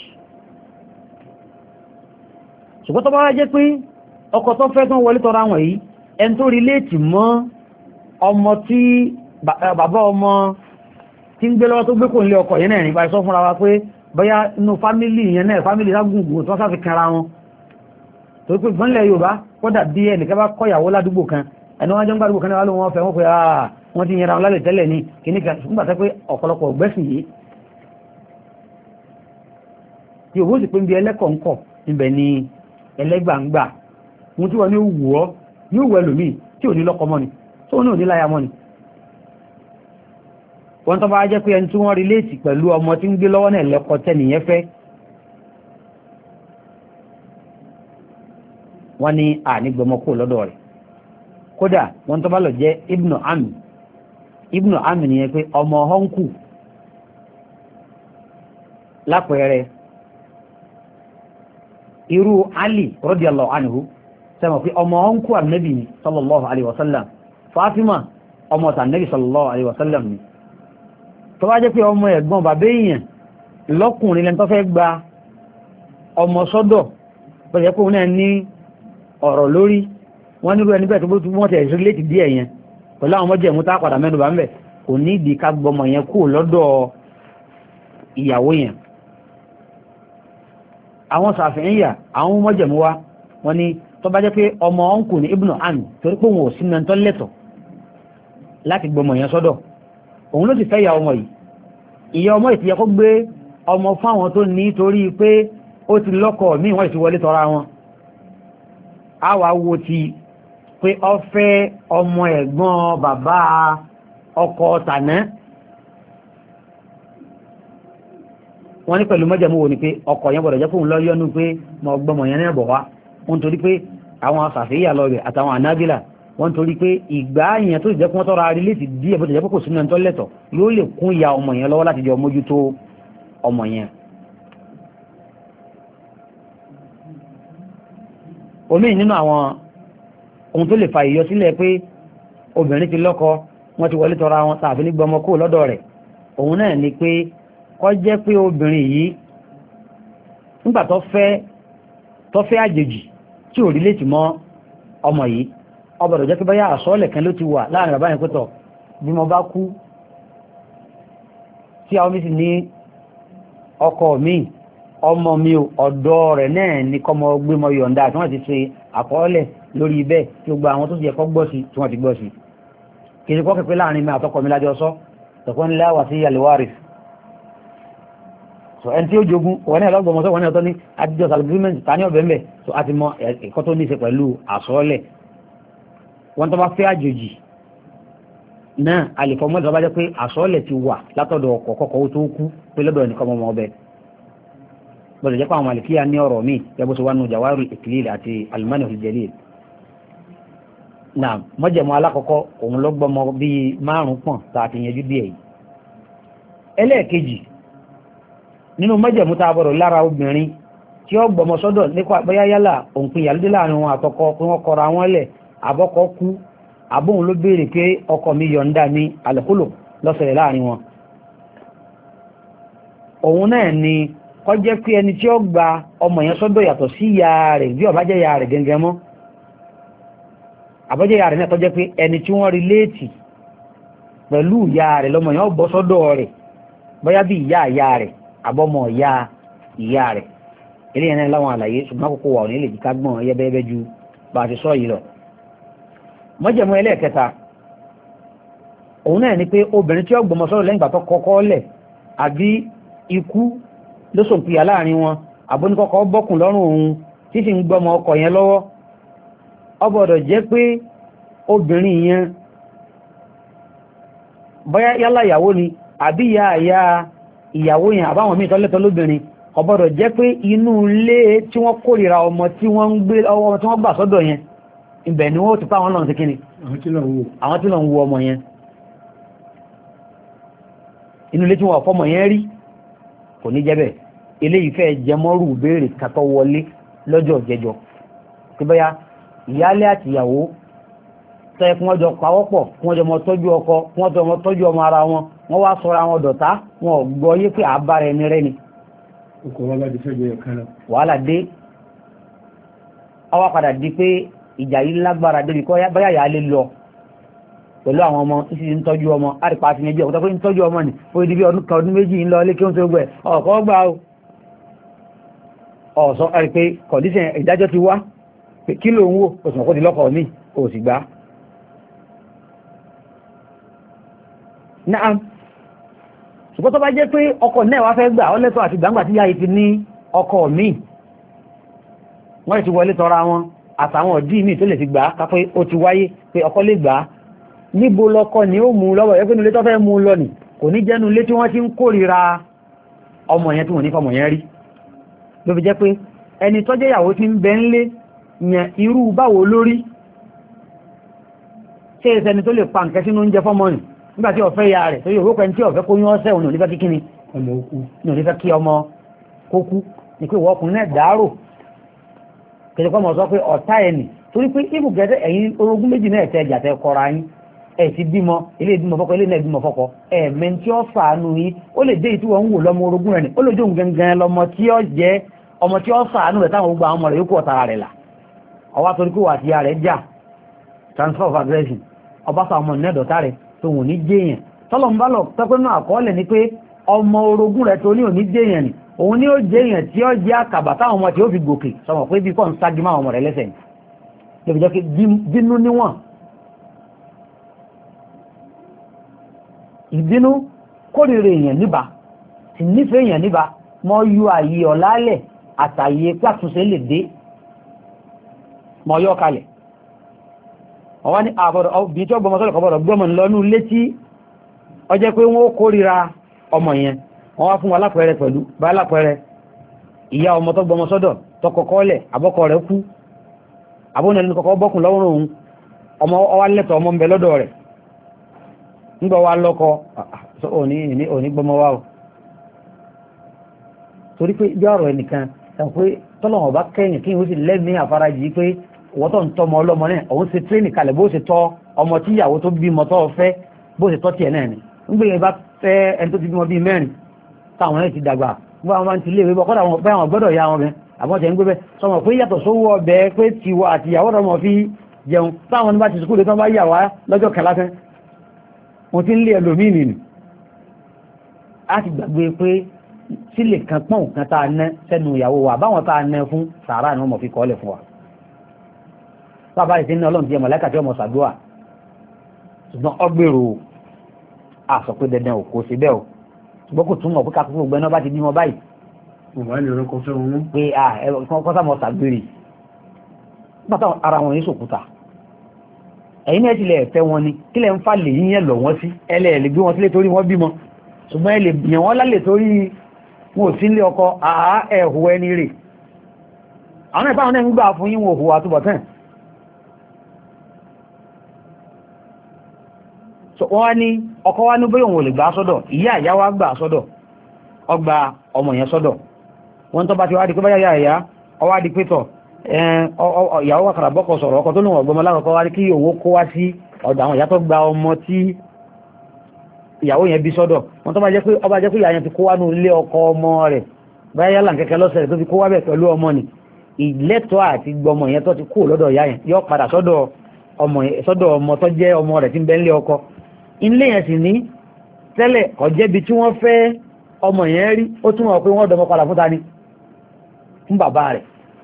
ṣùgbọ́n tó bá wá jẹ́ pé ọkọ tó fẹ́ tó wọlé tọrọ àwọn yìí ẹni tó rí léètì mọ́ ọmọ tí bàbá ọmọ tí ń gbé lọ́wọ́ tó gbé kò nílé ọkọ yẹn náà nípa ìsọ fúnra wa pé bóyá inú fámílì yẹn náà fámílì ságùngùn tó sáfi kanra wọn tó pé fúnlẹ̀ Yorùbá kódà bí ẹnìkan bá kọ́yàwó ládùúgbò kan ẹni wọ́n jẹ́ ń gbádùgbò kan náà wọ́n fẹ́ wọ́n pé àà wọ́n ti yẹra wọn lálẹ́ tẹ́lẹ̀ ní kìníkà nígbàtẹ́ pé ọ̀pọ̀lọpọ̀ gbẹ́sìn yìí Yorùbá sì pé ń bí ẹlẹ́kọ̀ọ́ ń kọ̀ níbẹ̀ ni ẹlẹ́gbàǹgbà wọn tí wọ́n ní wù ọ́ ní òwú ẹlòmíì tí ò ní lọ́kọ mọ́ ni tó ní ò ní láya mọ́ ni wọ́n tó bá jẹ́ pé ẹni tí wọ́n rí léètì pẹ̀lú ọmọ tí ń gbé lọ́wọ́ náà lẹ́kọ̀ọ́ tẹ́nìyẹn fẹ́ wọ́n ní ànígbọmọ kó lọ́dọ̀ rẹ̀ kódà wọ́n tó bá lọ jẹ́ ibnu ami ibnu ami nìyẹn pé ọmọ họ́nkù lápẹẹrẹ irú Ali radiyallahu anhu sẹ́mọ̀ pé ọmọ họ́nkù ànábì ni sallallahu alaihi wasallam Fatima ọmọ tànábì sallallahu alaihi wasallam ni tó bá jẹ́ pé ọmọ ẹ̀gbọ́n bàbá èèyàn lọ́kùnrin lẹ́ni tó fẹ́ gba ọmọ sọ́dọ̀ bó jẹ́ pé òun náà ní ọ̀rọ̀ lórí wọ́n nílò ẹni bẹ́ẹ̀ tó bó tún wọ́n tẹ̀ sí létí díẹ̀ yẹn pẹ̀lú àwọn ọmọdé ẹ̀mú tá padà mẹ́nu bá ń bẹ̀ kò ní ìdí ká gbọmọ yẹn kú lọ́dọ̀ ìyàwó yẹn àwọn sàfihànyà àwọn ọmọdé ẹ̀mú wa wọ́n ní tó bá jẹ́ pé ọmọ ọ̀nkù ní ibùnà àmì torí pé òun ò sí náà tó lẹ́tọ̀ láti gbọmọ yẹn sọ́dọ̀ òun ló ti fẹ́ ìyá ọmọ yìí ìyá ọmọ yìí ti yẹ kó gbé ọmọ fáwọn tó ní torí pé ó ti lọ́kọ míì wọ́n ti wọlé tọ́ra wọn a wá wo ti pé ọ fẹ́ ọmọ ẹ̀gbọ́n bàbá ọkọ tàná wọ́n ní pẹ̀lú mọ́jẹ̀mú wo ni pé ọkọ yẹn gbọ́dọ̀ jẹ́ fóun lọ yọ́nú pé mọ gbọ́mọ yẹn náà bọ̀ wá wọ́n torí pé àwọn sàfihàn lọ rẹ̀ àtàwọn ànábìlà wọ́n torí pé ìgbà yẹn tó jẹ́ kí wọ́n tọ́ra rílẹ̀tì díẹ̀ bó ti jẹ́ pé kò sínú ẹni tó lẹ́tọ̀ yóò lè kún ìyá ọmọ yẹn lọ́wọ́ láti jọ mójútó ọmọ yẹn. omi nínú àwọn ohun tó lè fa ìyọsílẹ̀ pé obìnrin ti lọ́kọ wọ́n ti wọlé tọ́ra wọn tàbí ní gbọmọ kó lọ́dọ̀ rẹ̀ òun náà ni pé kó jẹ́ pé obìnrin yìí nígbà tó fẹ́ tó fẹ́ àjèjì tí ò rílẹ̀tì mọ́ ọmọ yìí ọbọ̀dọ̀ jẹ́ kí bá yá àsọ́ọ̀lẹ̀ kan ló ti wà láàrin bàbá yẹn pẹ́tọ̀ bí mo bá kú tí àwọn mi sì ní ọkọ mi ọmọ mi ọ̀dọ̀ rẹ̀ náà ní kọ́mọ gbé mọ yọ̀ǹda tí wọ́n ti ṣe àkọọ́lẹ̀ lórí ibẹ̀ tí ó gba àwọn tó ti yẹ kọ́ gbọ́ sí tí wọ́n ti gbọ́ sí kì í ṣe kọ́ kẹ́kẹ́ láàrin mi àtọkọ mi lájọ sọ tọ̀kọ́ ní láwà sí yàlẹ́wárì so ẹni tí ó jogun wọn náà lọ́gbọ̀n mọ́sọ́ wọn náà tọ́ ní àtijọ́ agreement ta ní ọ̀bẹ̀ ń bẹ̀ so a ti mọ ẹ̀kọ́ tó ní í ṣe pẹ̀lú àsọ́ọ̀lẹ̀ wọ́n tó bá fẹ́ àjòjì náà àlèfọ́mọ́dé bá jẹ́ pé àsọ́ọ̀lẹ̀ ti wà látọ̀dọ̀ ọkọ̀ kọ́kọ́ tó kú pé lọ́dọ̀ ẹnìkan mọ́ ọbẹ̀ bọ́dọ̀ jẹ́ pé àwọn màlìkíyà ní ọ̀rọ̀ míì yẹ́bù sí wà nù Jawahirul Iklil àti Al-Manhul Jalil náà mọ́jẹ̀mọ́ alákọ̀ọ́kọ́ òun ló gbọ́mọ bíi márùn-ún pọ̀n tá a ti yẹjú díẹ̀ yìí ẹlẹ́ẹ̀kejì nínú mọ́jẹ̀mú tá a bọ̀rọ̀ lára obìnrin tí ó gbọ́mọ sọ́dọ̀ nípa bóyá yálà òǹpin yàlódé láàrin wọn àtọkọ pé wọ́n kọra wọn lẹ̀ àbọ́kọ́ kú àbóhun ló béèrè pé ọkọ mi yọ̀ǹda ní àlẹ́kùlò lọ́sẹ̀rẹ̀ láàrin wọn òun náà ni kọ́ jẹ́ pé ẹni tí ó gba ọmọ yẹn sọ́dọ̀ yàtọ̀ sí ìyá rẹ̀ bí ó bá jẹ́ ìyá rẹ̀ gẹ́gẹ́ mọ́ àbọ́jẹ́ ìyá rẹ̀ náà tó jẹ́ pé ẹni tí wọ́n rí léètì pẹ̀lú ìyá rẹ̀ lọ́mọ yẹn ó bọ́ sọ́dọ̀ rẹ̀ bóyá bí ìyá ìyá rẹ̀ àbọ́mọ ìyá ìyá rẹ̀ eléyìí náà láwọn àlàyé ṣùgbọ́n àkókò wà ní lè jí ká gbọ́n ẹyẹ́bẹ́ẹ́bẹ́ ju bá a ti sọ yìí lọ mọ́jẹ̀mú ẹlẹ́ẹ̀kẹta òun náà ni pé obìnrin tí ó gbọmọ sọ́rọ̀ lẹ́yìn ìgbà tó kọ́kọ́ lẹ̀ àbí ikú ló sòpìyà láàrin wọn àbóníkọ́kọ́ bọ́kùn lọ́rùn òun tí sì ń gbọmọ ọkọ yẹn lọ́wọ́ ó gbọ́dọ̀ jẹ́ pé obìnrin yẹn bóyá yálà ìyàwó ni àbí ìyá àyà ìyàwó yẹn àbáwọn míì tọ́lẹ́tọ́ lóbìnrin ó gbọ́dọ̀ jẹ́ pé inú ilé tí wọ́n kórìíra ọmọ tí wọ́n ń gbé ọmọ tí wọ́n gbà sọ́dọ̀ yẹn ibẹ̀ ni wọ́n ti pa àwọn lọ́nà sí kíni àwọn tí lọ ń wo ọmọ yẹn inú ilé tí wọ́n fọ́mọ yẹn rí kò ní jẹ́bẹ̀ eléyìí fẹ́ jẹmọ́rù béèrè kàtọ́ wọlé lọ́jọ́ jẹjọ tí bóyá ìyálé àti ìyàwó tẹ́ kí wọ́n jọ pawọ́pọ̀ kí wọ́n jọ mọ tọ́jú ọkọ kí wọ́n jọ mọ tọ́jú ọmọ ara wọn wọ́n wá sọra wọn dọ̀tá wọn ò gbọ́ yé pé àbára ẹni rẹ ni wàhálà dé ọwọ́ padà di pé ìjà yìí lágbára débi kọ́ báyà yà á lè lọ pẹ̀lú àwọn ọmọ títí ń tọ́jú ọmọ àrípa àti ẹjọ́ ọ̀tọ́ pé ń tọ́jú ọmọ nì ó di bí ọdún kan ọdún méjì ń lọ ilé kí ó ń tó gbẹ ọ̀kọ́ gbà ó ọ̀sọ́ ẹ̀rí pé kọ̀díṣẹ̀ ìdájọ́ ti wá pé kí ló ń wò oṣù mọ̀kó ti lọ́kọ̀ mi ò sì gbá. náà ṣùgbọ́n tó bá jẹ́ pé ọkọ náà wá fẹ́ gbà ọ lẹ́tọ̀ àti gbàǹgbà tí yáyí ti ní ọkọ mi wọ́n ti wọlé tọra wọn àtàwọn ọ̀dí mi tó lè ti gbà á kápẹ́ ó ti wáyé pé ọkọ lè gbà á níbo lọkọ ni ó mú lọ́wọ́ yẹ́ pé nílé tó fẹ́ mú lọ nì kò ní jẹ́nu ilé tí wọ́n ti ń kórìíra ọmọ yẹn tí wọ́n ní fọmọ yẹn rí ló fi jẹ́ pé ẹni tó jẹ́ ìyàwó tí ń bẹ ńlé yẹn irú báwo lórí ṣé ẹsẹni tó lè pa nǹkan sínú oúnjẹ fọmọ nì nígbà tí ọ̀fẹ́ ya rẹ̀ tó yẹ òwúkọ ẹni tí ọ̀fẹ́ kó yún ọ́sẹ́ òun ò ní fẹ́ kí kíni ọmọ òkú ní ò ní fẹ́ kí ọmọ kó kú ní pé ìwọ ọkùnrin náà dàárò kẹsẹ̀ kọ́ mọ̀ sọ pé ọ̀tá ẹ̀ nì torí pé ibùgẹ́dẹ́ ẹ̀yin orogún méjì náà tẹ ẹ̀jà tẹ kọra yín ẹ̀ ti bímọ ilé ìbímọ fọ́kọ ilé náà ìbímọ fọ́kọ ẹ̀ mẹ́ntí ọ́ sàánú yín ó lè dé ìtí wọ́n ń wò lọ́mọ orogún rẹ̀ ni ó lè jó gangan lọ́mọ tí ó jẹ́ ọmọ tí ó sàánú rẹ̀ táwọn gbogbo àwọn ọmọ rẹ̀ yókù ọ̀tara rẹ̀ là ọwá torí pé wà tí ya rẹ̀ já transfer of aggression ọba sọ ọmọ nẹ́ẹ̀dọ̀tá rẹ̀ tó wọ́n ní jéèyàn tọ́lọ̀ ń bá lọ tọ́pẹ́ náà àkọọ́lẹ̀ ni pé ọmọ orogún rẹ̀ tó ní òní jéèyàn ni òun ni ó jéèyàn tí ó jẹ́ àkàbà táwọn ọmọ tí ó fi gòkè sọmọ pé bí kò ń ságí máa ọmọ rẹ̀ lẹ́sẹ̀ ni lè fi jẹ́ pé bínú níwọ̀n ìbínú kórìíra èèyàn níbà sì nífẹ̀ẹ́ èèyàn níbà mọ́ yọ àyè ọ̀lálẹ̀ àtàyè pàtúnṣe lè dé mọ́ yọ kalẹ̀ ọwá ní àbọ̀dọ̀ bí tí ó gbọmọ sọ́lọ̀ kọbọ̀dọ̀ gbọmọ lọ́nú létí ọjẹ́ pé wọ́n kórìíra ọmọ yẹn wọ́n wá fún wa lápẹẹrẹ pẹ̀lú bá lápẹẹrẹ ìyá ọmọ tó gbọmọ sọ́dọ̀ tó kọ́kọ́ lẹ̀ àbọ́kọ rẹ̀ kú àbónà ẹni kọ́kọ́ bọ́kùn lọ́wọ́rùn òun ọmọ ọwá lẹ́tọ̀ ọmọ ń bẹ lọ́dọ̀ rẹ̀ nígbà wá lọ́kọ òní gbọmọ wá o torí pé bí ọ̀rọ̀ ẹnìkan ẹ̀ pé tọ́lọ̀wọ̀n bá kẹ́yìn kí ó sì lẹ́mìí àfarajì pé wọ́n tó ń tọ́mọ ọlọ́mọ náà òun ṣe tírénì kalẹ̀ bó ṣe tọ́ ọmọ tí ìyàwó tó bímọ tó fẹ́ bó ṣe tọ́ tiẹ̀ náà ni nígbà yẹn bá fẹ́ ẹni tó ti bímọ bíi mẹ́rin táwọn náà ti dàgbà nígbà wọn bá ń ti léèwé bọ́ kọ́dà wọn bẹ́ẹ̀ wọn gbọ́dọ̀ ya wọn bẹ́ẹ̀ àbọ̀ tẹ̀ ń gbé bẹ́ẹ̀ sọmọ pé yàtọ̀ sówó ọbẹ̀ pé tiwa àti ìyàwó rẹ̀ mọ̀ fi jẹun táwọn bá ti sùkúrò lé tán bá yà wá lọ́jọ́ kẹlá fẹ́ wọn ti ń lé ẹlòmíì nìyí a ti gbàgbé pé sílè kan pọ́n kan tá a ná sẹ́nu ìyàwó wa báwọn tá a ná fún sàárà ni wọ́n mọ̀ fi kọ́lẹ̀ fún wa bàbá ìsìn ní ọlọ́run ti ẹmọ̀ lẹ́kàtí ọmọ sàdúà ṣùgbọ́n ọgbèrò àsọ pé dandan ò kó sí bẹ́ẹ̀ o ṣùgbọ́n kò túnmọ̀ pé kakúkú gbogbo ẹná bá ti bímọ báyìí wọ́n lè rọ́kọ́ fẹ́ wọn pé kọ́sà mọ̀ sàgbèrè pátá ara wọn yìí sòkúta ẹ̀yin náà tilẹ̀ fẹ́ wọn ni kílẹ̀ ń fà lè yíyẹn lọ wọ́n sí ẹlẹ́ lè gbé wọn sílé torí wọ́n bímọ ṣùgbọ́n ẹ lè yàn wọ́n lálẹ́ torí wọn ò sí ilé ọkọ àá ẹ̀hù ẹni rè àwọn ìbáwọn náà ń gbà fún yín wọn òhù àtúbọ̀tán wọ́n ní ọkọ wá ní bóyá òun ò lè gbà sọ́dọ̀ ìyá ìyá wá gbà sọ́dọ̀ ọgbà ọmọ yẹn sọ́dọ̀ wọ́n tó bá ti wá di pé báyá ìyá ọwá di pé tọ̀ ìyàwó wàkàrà bọ́kọ̀ sọ̀rọ̀ ọkọ tó lòun ọgbọmọ lákọ̀ọ́kọ́ wá ní kí òun kó wá sí ọ̀dọ̀ àwọn ìyá tó gba ọmọ tí ìyàwó yẹn bí sọ́dọ̀ wọ́n tó bá jẹ́ pé ọba jẹ́ pé ìyá yẹn ti kó wá ní ilé ọkọ ọmọ rẹ̀ báyá yálà kẹ́kẹ́ lọ́sẹ̀ tó fi kó wá bẹ̀ pẹ̀lú ọmọ ni ìlẹ́tọ̀ àti gbọmọ yẹn tó ti kó lọ́dọ̀ ìyá yẹn yọ padà sọ́dọ̀ ọmọ tó jẹ́ ọmọ rẹ̀ tí ń bẹ nílé ọkọ ilé yẹn sì ní tẹ́lẹ̀ ọ̀jẹ́bi tí wọ́n fẹ́ ọmọ yẹn rí ó tún wọ́n pé wọ́n dọmọ padà fún ta ni fún bàbá rẹ̀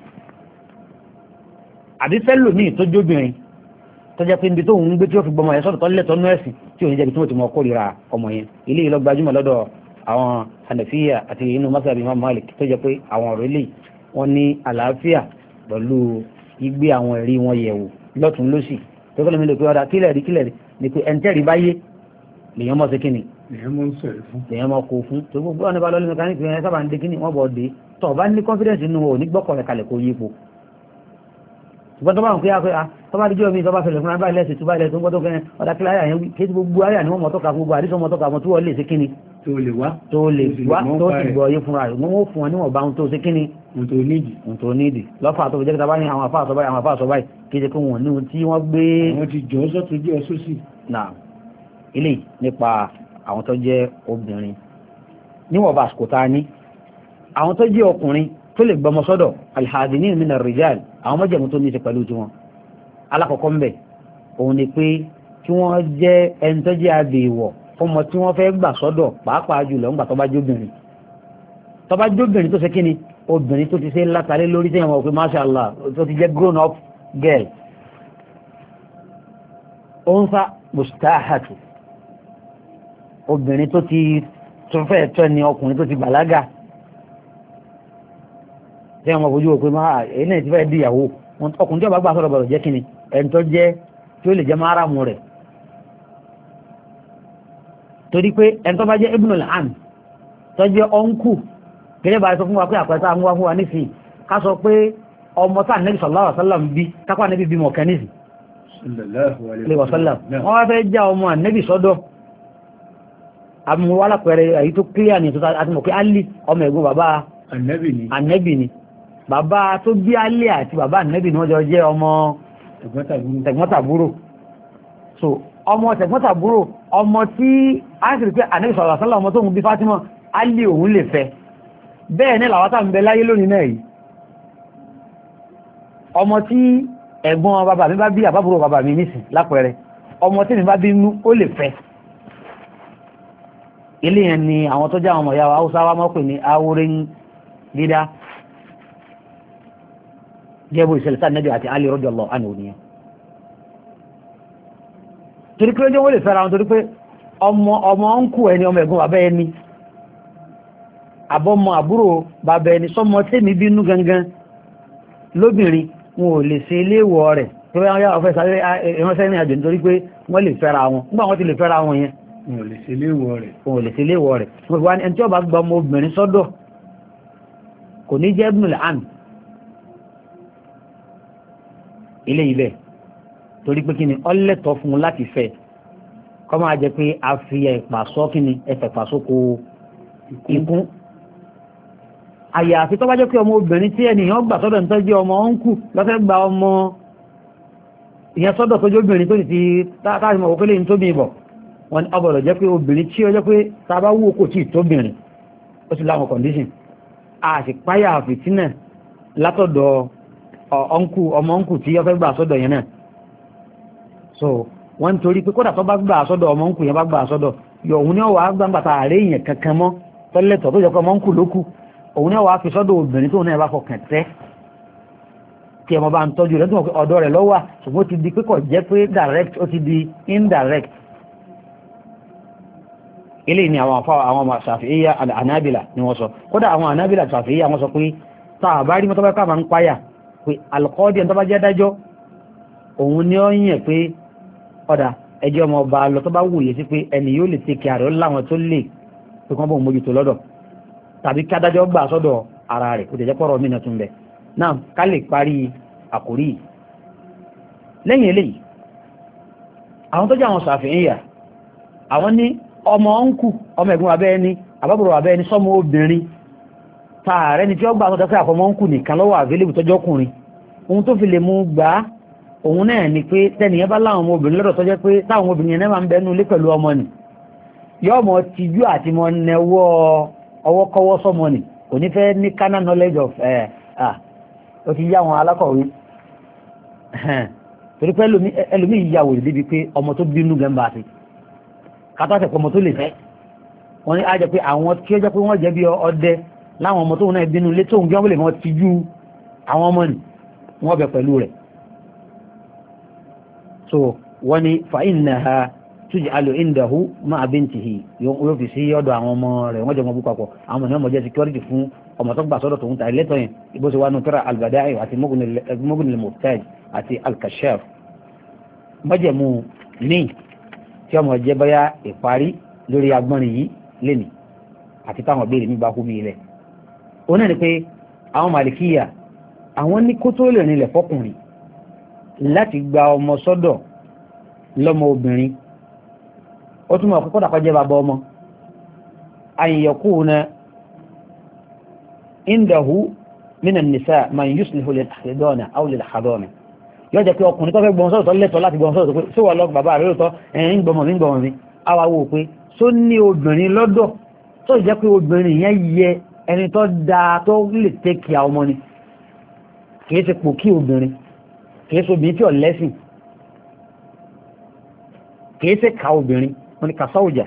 àbí fẹ́lòmíì tó jóbìnrin tó jẹ́ pé níbi tó ń gbé tí ó fi gbọmọ yẹn sọ́dọ̀ tó lẹ́tọ̀ nú ẹ̀sìn tí ò ní jẹ́bi tí wọ́n ti mọ kórìíra ọmọ yẹn ilé yìí lọ gbajúmọ̀ lọ́dọ̀ àwọn Hanafiya àti inú masabi Imam Malik tó jẹ́ pé àwọn ọ̀rọ̀ ilé wọn ní àlàáfíà pẹ̀lú gbígbé àwọn ẹ̀rí wọn yẹ̀wò lọ́tún lọ́sì tó kọ́ lómi lè pé ọ̀dà kílẹ̀ rí kílẹ̀ rí ni pé ẹ̀ńtẹ́rì báyé lèyàn mọ́ sí kíni lèyàn mọ́ kó fún tó gbogbo ọ̀nà bá lọ́lẹ́ mẹkáníkì yẹn sábà ń dé kíni wọ́n bọ̀ dé tó bá ní confidence nínú ò ní gbọ́kọ̀ rẹ̀ kalẹ̀ kó yípo ṣùgbọ́n tó bá ń pé àpé à tó bá díjọ́ mi tó bá fẹ̀lẹ̀ fún abáyé lẹ́sìn tó bá ilẹ̀ tó ń gbọ́dọ̀ kẹ́ ọ̀dà kílẹ̀ ayà yẹn kí gbogbo ayà ni wọ́n mọ̀ tọ́ka gbogbo àdísọ́ mọ̀ tọ́ka mọ̀ tí wọ́n lè ṣe kíni tó lè wá tó lè wá tó sì gbọ́ yé fúnra rẹ̀ wọ́n ó fún wọn níwọ̀n bá ń tó ṣe kíni ohun tó nídìí ohun tó nídìí lọ́fà tó fi jẹ́ kíta bá ní àwọn àfáà sọ báyìí àwọn àfáà sọ báyìí kí ṣe kí wọ́n ní tí wọ́n gbé àwọn ti jọ́ sọ́tún jẹ́ sósì náà ilé nípa àwọn tó jẹ́ obìnrin níwọ̀n bá àsìkò tá a ní àwọn tó jẹ́ ọkùnrin tó lè gbọmọ sọ́dọ̀ alhadinin min ar-rijal àwọn mọ́jẹ̀mú tó ní ṣe pẹ̀lú tiwọn alákọ̀ọ́kọ́ ń bẹ̀ òun ni pé kí tí wọ́n jẹ́ ẹni tó jẹ́ abèèwọ̀ fọmọ tí wọ́n fẹ́ gbà sọ́dọ̀ pàápàá jùlọ ńgbà tó bá jóbìnrin tó bá jóbìnrin tó ṣe kí ni obìnrin tó ti ṣe látàlé lórí tẹ́yìn wọn pé masha Allah tó ti jẹ́ grown up girl onsa mustahatu obìnrin tó ti tó fẹ́ tọ́ ni ọkùnrin tó ti bàlágà tẹ́yìn wọn fojú wò pé máa èyí náà ti fẹ́ di ìyàwó ọkùnrin tí ó bá gbà sọ́dọ̀ bọ̀rọ̀ jẹ́ kí ni ẹni tó jẹ́ tí ó lè jẹ́ máramu rẹ̀ torí pé ẹni tó bá jẹ́ ibnul am tó jẹ́ ọ̀nkù gẹ́gẹ́ bá sọ fún wa pé àpẹẹsẹ àwọn wá fún wa nísìnyí ká sọ pé ọmọ tá Ànábì sallallahu alaihi wasallam bí kápá Ànábì bí mọ̀ kẹ́nìsì wọ́n wá fẹ́ já ọmọ Ànábì sọ́dọ̀ àmúwálà pẹ̀rẹ̀ èyí tó kílíà ní àti mọ̀ péÁlì ọmọ ẹ̀gbọ́n bàbá Ànábì ni bàbá tó bí Álì àti bàbá Ànábì ni wọ́n jọ jẹ́ ọmọ tẹ̀gbọ́ntàbúrò so ọmọ tẹ̀gbọ́ntàbúrò ọmọ tí a sì rí pé Ànábì sallallahu alaihi wasallam ọmọ tó ń bí Fátímà Álì òun lè fẹ́ bẹ́ẹ̀ ní làwátà ń bẹ láyé lónìí náà yìí ọmọ tí ẹ̀gbọ́n bàbá mi bá bí àbábúrò bàbá mi nísìn lápẹẹrẹ ọmọ tí mi bá bí nú ó lè fẹ́ ilé yẹn ni àwọn tó jẹ́ àwọn ọmọ ìyàwó Haúsá wa mọ́ pè ní awúrin dídá jẹ́bù ìṣẹ̀lẹ̀ sáà nẹ́bí àti Àlì radiyallahu anhu nìyẹn torí pé wọ́n lè fẹ́ra wọn torí pé ọmọ ọmọ ń kú ẹni ọmọ ẹ̀gbọ́n bàbá ẹni àbọ́mọ àbúrò bàbá ẹni sọmọ tẹ́mi bínú gangan lóbìnrin wọn ò lè ṣe iléèwọ̀ rẹ̀ tó bá yá ọ̀fẹ́ sáré ìránṣẹ́ ní àjò nítorí pé wọ́n lè fẹ́ra wọn nígbà wọ́n ti lè fẹ́ra wọn yẹn wọn ò lè ṣe iléèwọ̀ rẹ̀ wọn ò lè ṣe iléèwọ̀ rẹ̀ wọn fi wá ní ẹni tí wọ́n bá gba ọmọ obìnrin sọ́dọ̀ kò ní jẹ́ ibùnú àn ilé ibẹ̀ torí pé kí ni ọlẹ́tọ̀ fún un láti fẹ́ kọ́ máa jẹ pé a fi ẹ̀pà sọ́ kí ni ẹ̀fẹ̀ pàṣókò ikún àyàfi tó bá jẹ́ pé ọmọ obìnrin tí ẹnìyàn gbà sọ́dọ̀ tó jẹ́ ọmọ ọ̀nkù lọ́fẹ́ gba ọmọ ìyẹn sọ́dọ̀ tó jẹ́ obìnrin tó ti táàrí mọ̀ òkèlè ní tóbi ìbọ̀ wọn ọbọ̀lọ̀ jẹ́ pé obìnrin tí ó jẹ́ pé tàbá wú kò tí tóbìnrin ó sì láwọn condition a sì páyà fìtínà látọ̀dọ̀ ọ̀nkù ọmọ ọ̀nkù tí ó fẹ́ gbà sọ́dọ̀ yẹn náà so wọ́n torí pé kódà tó bá gbà sọ́dọ̀ ọmọ ọ̀nkù yẹn bá gbà sọ́dọ̀ yọ òun ní ọwọ́ agbáǹgbàtà àárẹ̀ yẹn kankan mọ́ tọ́lẹ̀tọ̀ tó jẹ́ pé ọmọ ọ̀nkù ló kù òun náà wàá fi sọ́dọ̀ obìnrin tó náà bá fọkàn tẹ́ tí ẹmọ bá ń tọ́jú rẹ̀ tó mọ̀ pé ọ̀dọ́ rẹ̀ lọ́wọ́ ṣùgbọ́n ó ti di pé kò jẹ́ pé direct ó ti di indirect eléyìí ni àwọn afọ àwọn ọmọ Ṣàfi'íyà ànábìlà ni wọ́n sọ kódà àwọn ànábìlà Ṣàfi'íyà wọ́n sọ pé tá a bá rí mọ́tọ́ bá ká máa ń páyà pé alùkọ́dì ẹni tó bá jẹ́ dájọ́ òun ni ó yàn pé ọ̀dà ẹjọ́ ọmọ ọba lọ tó bá wòye sí pé ẹni yóò lè tẹ̀kẹ́ àrẹ láwọn tó lè pé kí wọ́n bọ̀ mójútó lọ́dọ̀ tàbí kí adájọ́ gbà sọ́dọ̀ ara rẹ̀ kò tẹ̀jẹ́ pọ̀rọ̀ mìíràn tún bẹ̀ náà ká lè parí àkórí yìí lẹ́yìn eléyìí àwọn tó jẹ́ àwọn Ṣàfi'íyà àwọn ní ọmọ ọ̀nkù ọmọ ẹ̀gbọ́n abẹ́ ẹni àbábọ̀rọ̀ abẹ́ ẹni sọ́mọ obìnrin tààrẹ ni tí ó gbà sọ́dọ̀ pé àfọmọ́ ọ̀nkù nìkan lọ́wọ́ àvélébù tọ́jọ́ ọkùnrin ohun tó fi lè mú gbà á òun náà ni pé tẹ́nìyàn bá láwọn ọmọ obìnrin lọ́dọ̀ tọ́jọ́ pé táwọn ọmọ obìnrin yẹn náà máa ń bẹnu ilé pẹ̀lú ọmọ nì yóò mọ tijú àti mọ nẹwọ́ ọwọ́ kọ́wọ́ sọmọ nì kò ní fẹ́ ní carnal knowledge of ẹ̀ ah ó ti yá àwọn alákọ̀wé torí pé ẹlòmíì yíyàwó débi pé ọmọ tó bínú gẹ́mbà sí kátàtẹ̀ pọ̀ ọmọ tó lè fẹ́ wọ́n ní á jẹ́ pé àwọn tí ó jẹ́ pé wọ́n jẹ́ bí ọdẹ láwọn ọmọ tóun náà bínú lé tóun gẹ́wọ́n lè mọ́ ti jú àwọn ọmọ nì wọ́n bẹ̀ pẹ̀lú rẹ̀ so wọ́n ní fa innaha tuj'alu indahu ma'a bintihi yóò fi sí ọ̀dọ̀ àwọn ọmọ rẹ̀ wọ́n jẹ́ ọmọ bú papọ̀ àwọn ọmọ náà jẹ́ security fún ọmọ tó gbà sọ́dọ̀ tòun ta ilé tọ́yìn ìbó ṣe wá nù tẹ́ra al-Bada'i àti Mughni al-Muhtaj àti al-Kashaf mọ́jẹ̀mú ní tí ọmọ jẹ́ báyá ìparí lórí agbọ́nrin yìí lẹ́nì àti táwọn béèrè ní bá kú mi ilẹ̀ ó náà ni pé àwọn Màlìkíyà àwọn ní kó tó lè rìnlẹ̀ fọkùnrin láti gba ọmọ sọ́dọ̀ lọ́mọ obìnrin ó túnmọ̀ ọ̀kọ́kọ́ dàkọ́ jẹ́ bàbá ọmọ an yakuna indahu minan nisa man yuslihu lil hadana aw lil hadana yóò jẹ́ pé ọkùnrin tó fẹ́ gbọmọ sọ́dọ̀ tó lẹ́tọ̀ọ́ láti gbọmọ sọ́dọ̀ pé ṣé wà lọ bàbá rẹ̀ lóòótọ́ ẹ̀yìn gbọmọ mi gbọmọ mi àwa wò pé só ní obìnrin lọ́dọ̀ tó jẹ́ pé obìnrin yẹn yẹ ẹni tó dáa tó lè tẹ́kì àwọn ọmọ ni kìí ṣe pò kí obìnrin kìí ṣe obìnrin tí ò lẹ́sìn kìí ṣe ka obìnrin wọ́n ní kàsáwùjà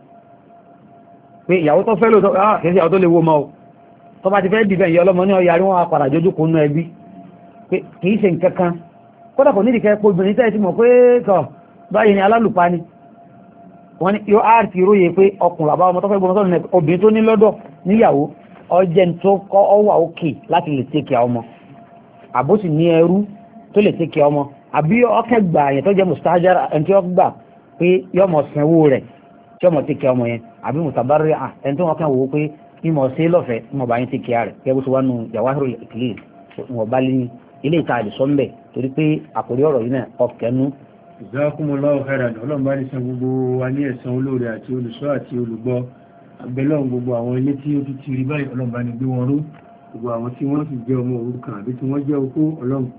pé ìyàwó tó fẹ́ lóòótọ́ ah kìí ṣe ìyàwó tó lè wo mọ́ o tó bá ti fẹ́ dìbẹ̀ ìyá ọlọ́mọ ní ọ̀yà rí wọn apàdà jójú kó nú ẹbí pé kìí ṣe nǹkan kan kódà kò nídìí kẹ́ pé obìnrin tẹ́ ẹ ti mọ̀ pé kọ̀ báyìí ni alálùpá ni wọ́n ní yóò á ti róye pé ọkùnrin bàbá ọmọ tó fẹ́ gbọmọ sọ́nà obìnrin tó ní lọ́dọ̀ níyàwó ọjẹ́ tó kọ́ ọwà òkè láti lè tẹ́kẹ̀ ọmọ àbóṣì ní ẹrú tó lè tẹ́kẹ̀ ọmọ àbí ọkẹ́ gbà àyẹ̀ tó jẹ́ mustajara ẹni tí ó gbà pé yọmọ sanwó rẹ̀ tí ọmọ tẹ́kẹ̀ ọmọ yẹn àbí mùtàbárí à ẹni tó wọn kàn wò ó pé mímọ sí lọ́fẹ̀ẹ́ mímọ bá yín tẹ́kẹ̀ rẹ̀ kẹ́ bó ṣe wá nu Jawahirul Iqlil wọn bá lé ní ilé ìta àdìsọ́ ń bẹ̀ torí pé àkórí ọ̀rọ̀ yìí náà ọkẹ́nu. Jazakumullahu khairan ọlọ́run bá ní san gbogbo wa ní ẹ̀san olóore àti olùṣọ́ àti olùgbọ́ àbẹ̀lọ́run gbogbo àwọn ilé tí ó ti ti rí báyìí ọlọ́run bá ní gbé wọn ró gbogbo àwọn tí wọ́n sì jẹ́ ọmọ òrukàn àbí tí wọ́n jẹ́ opó ọlọ́run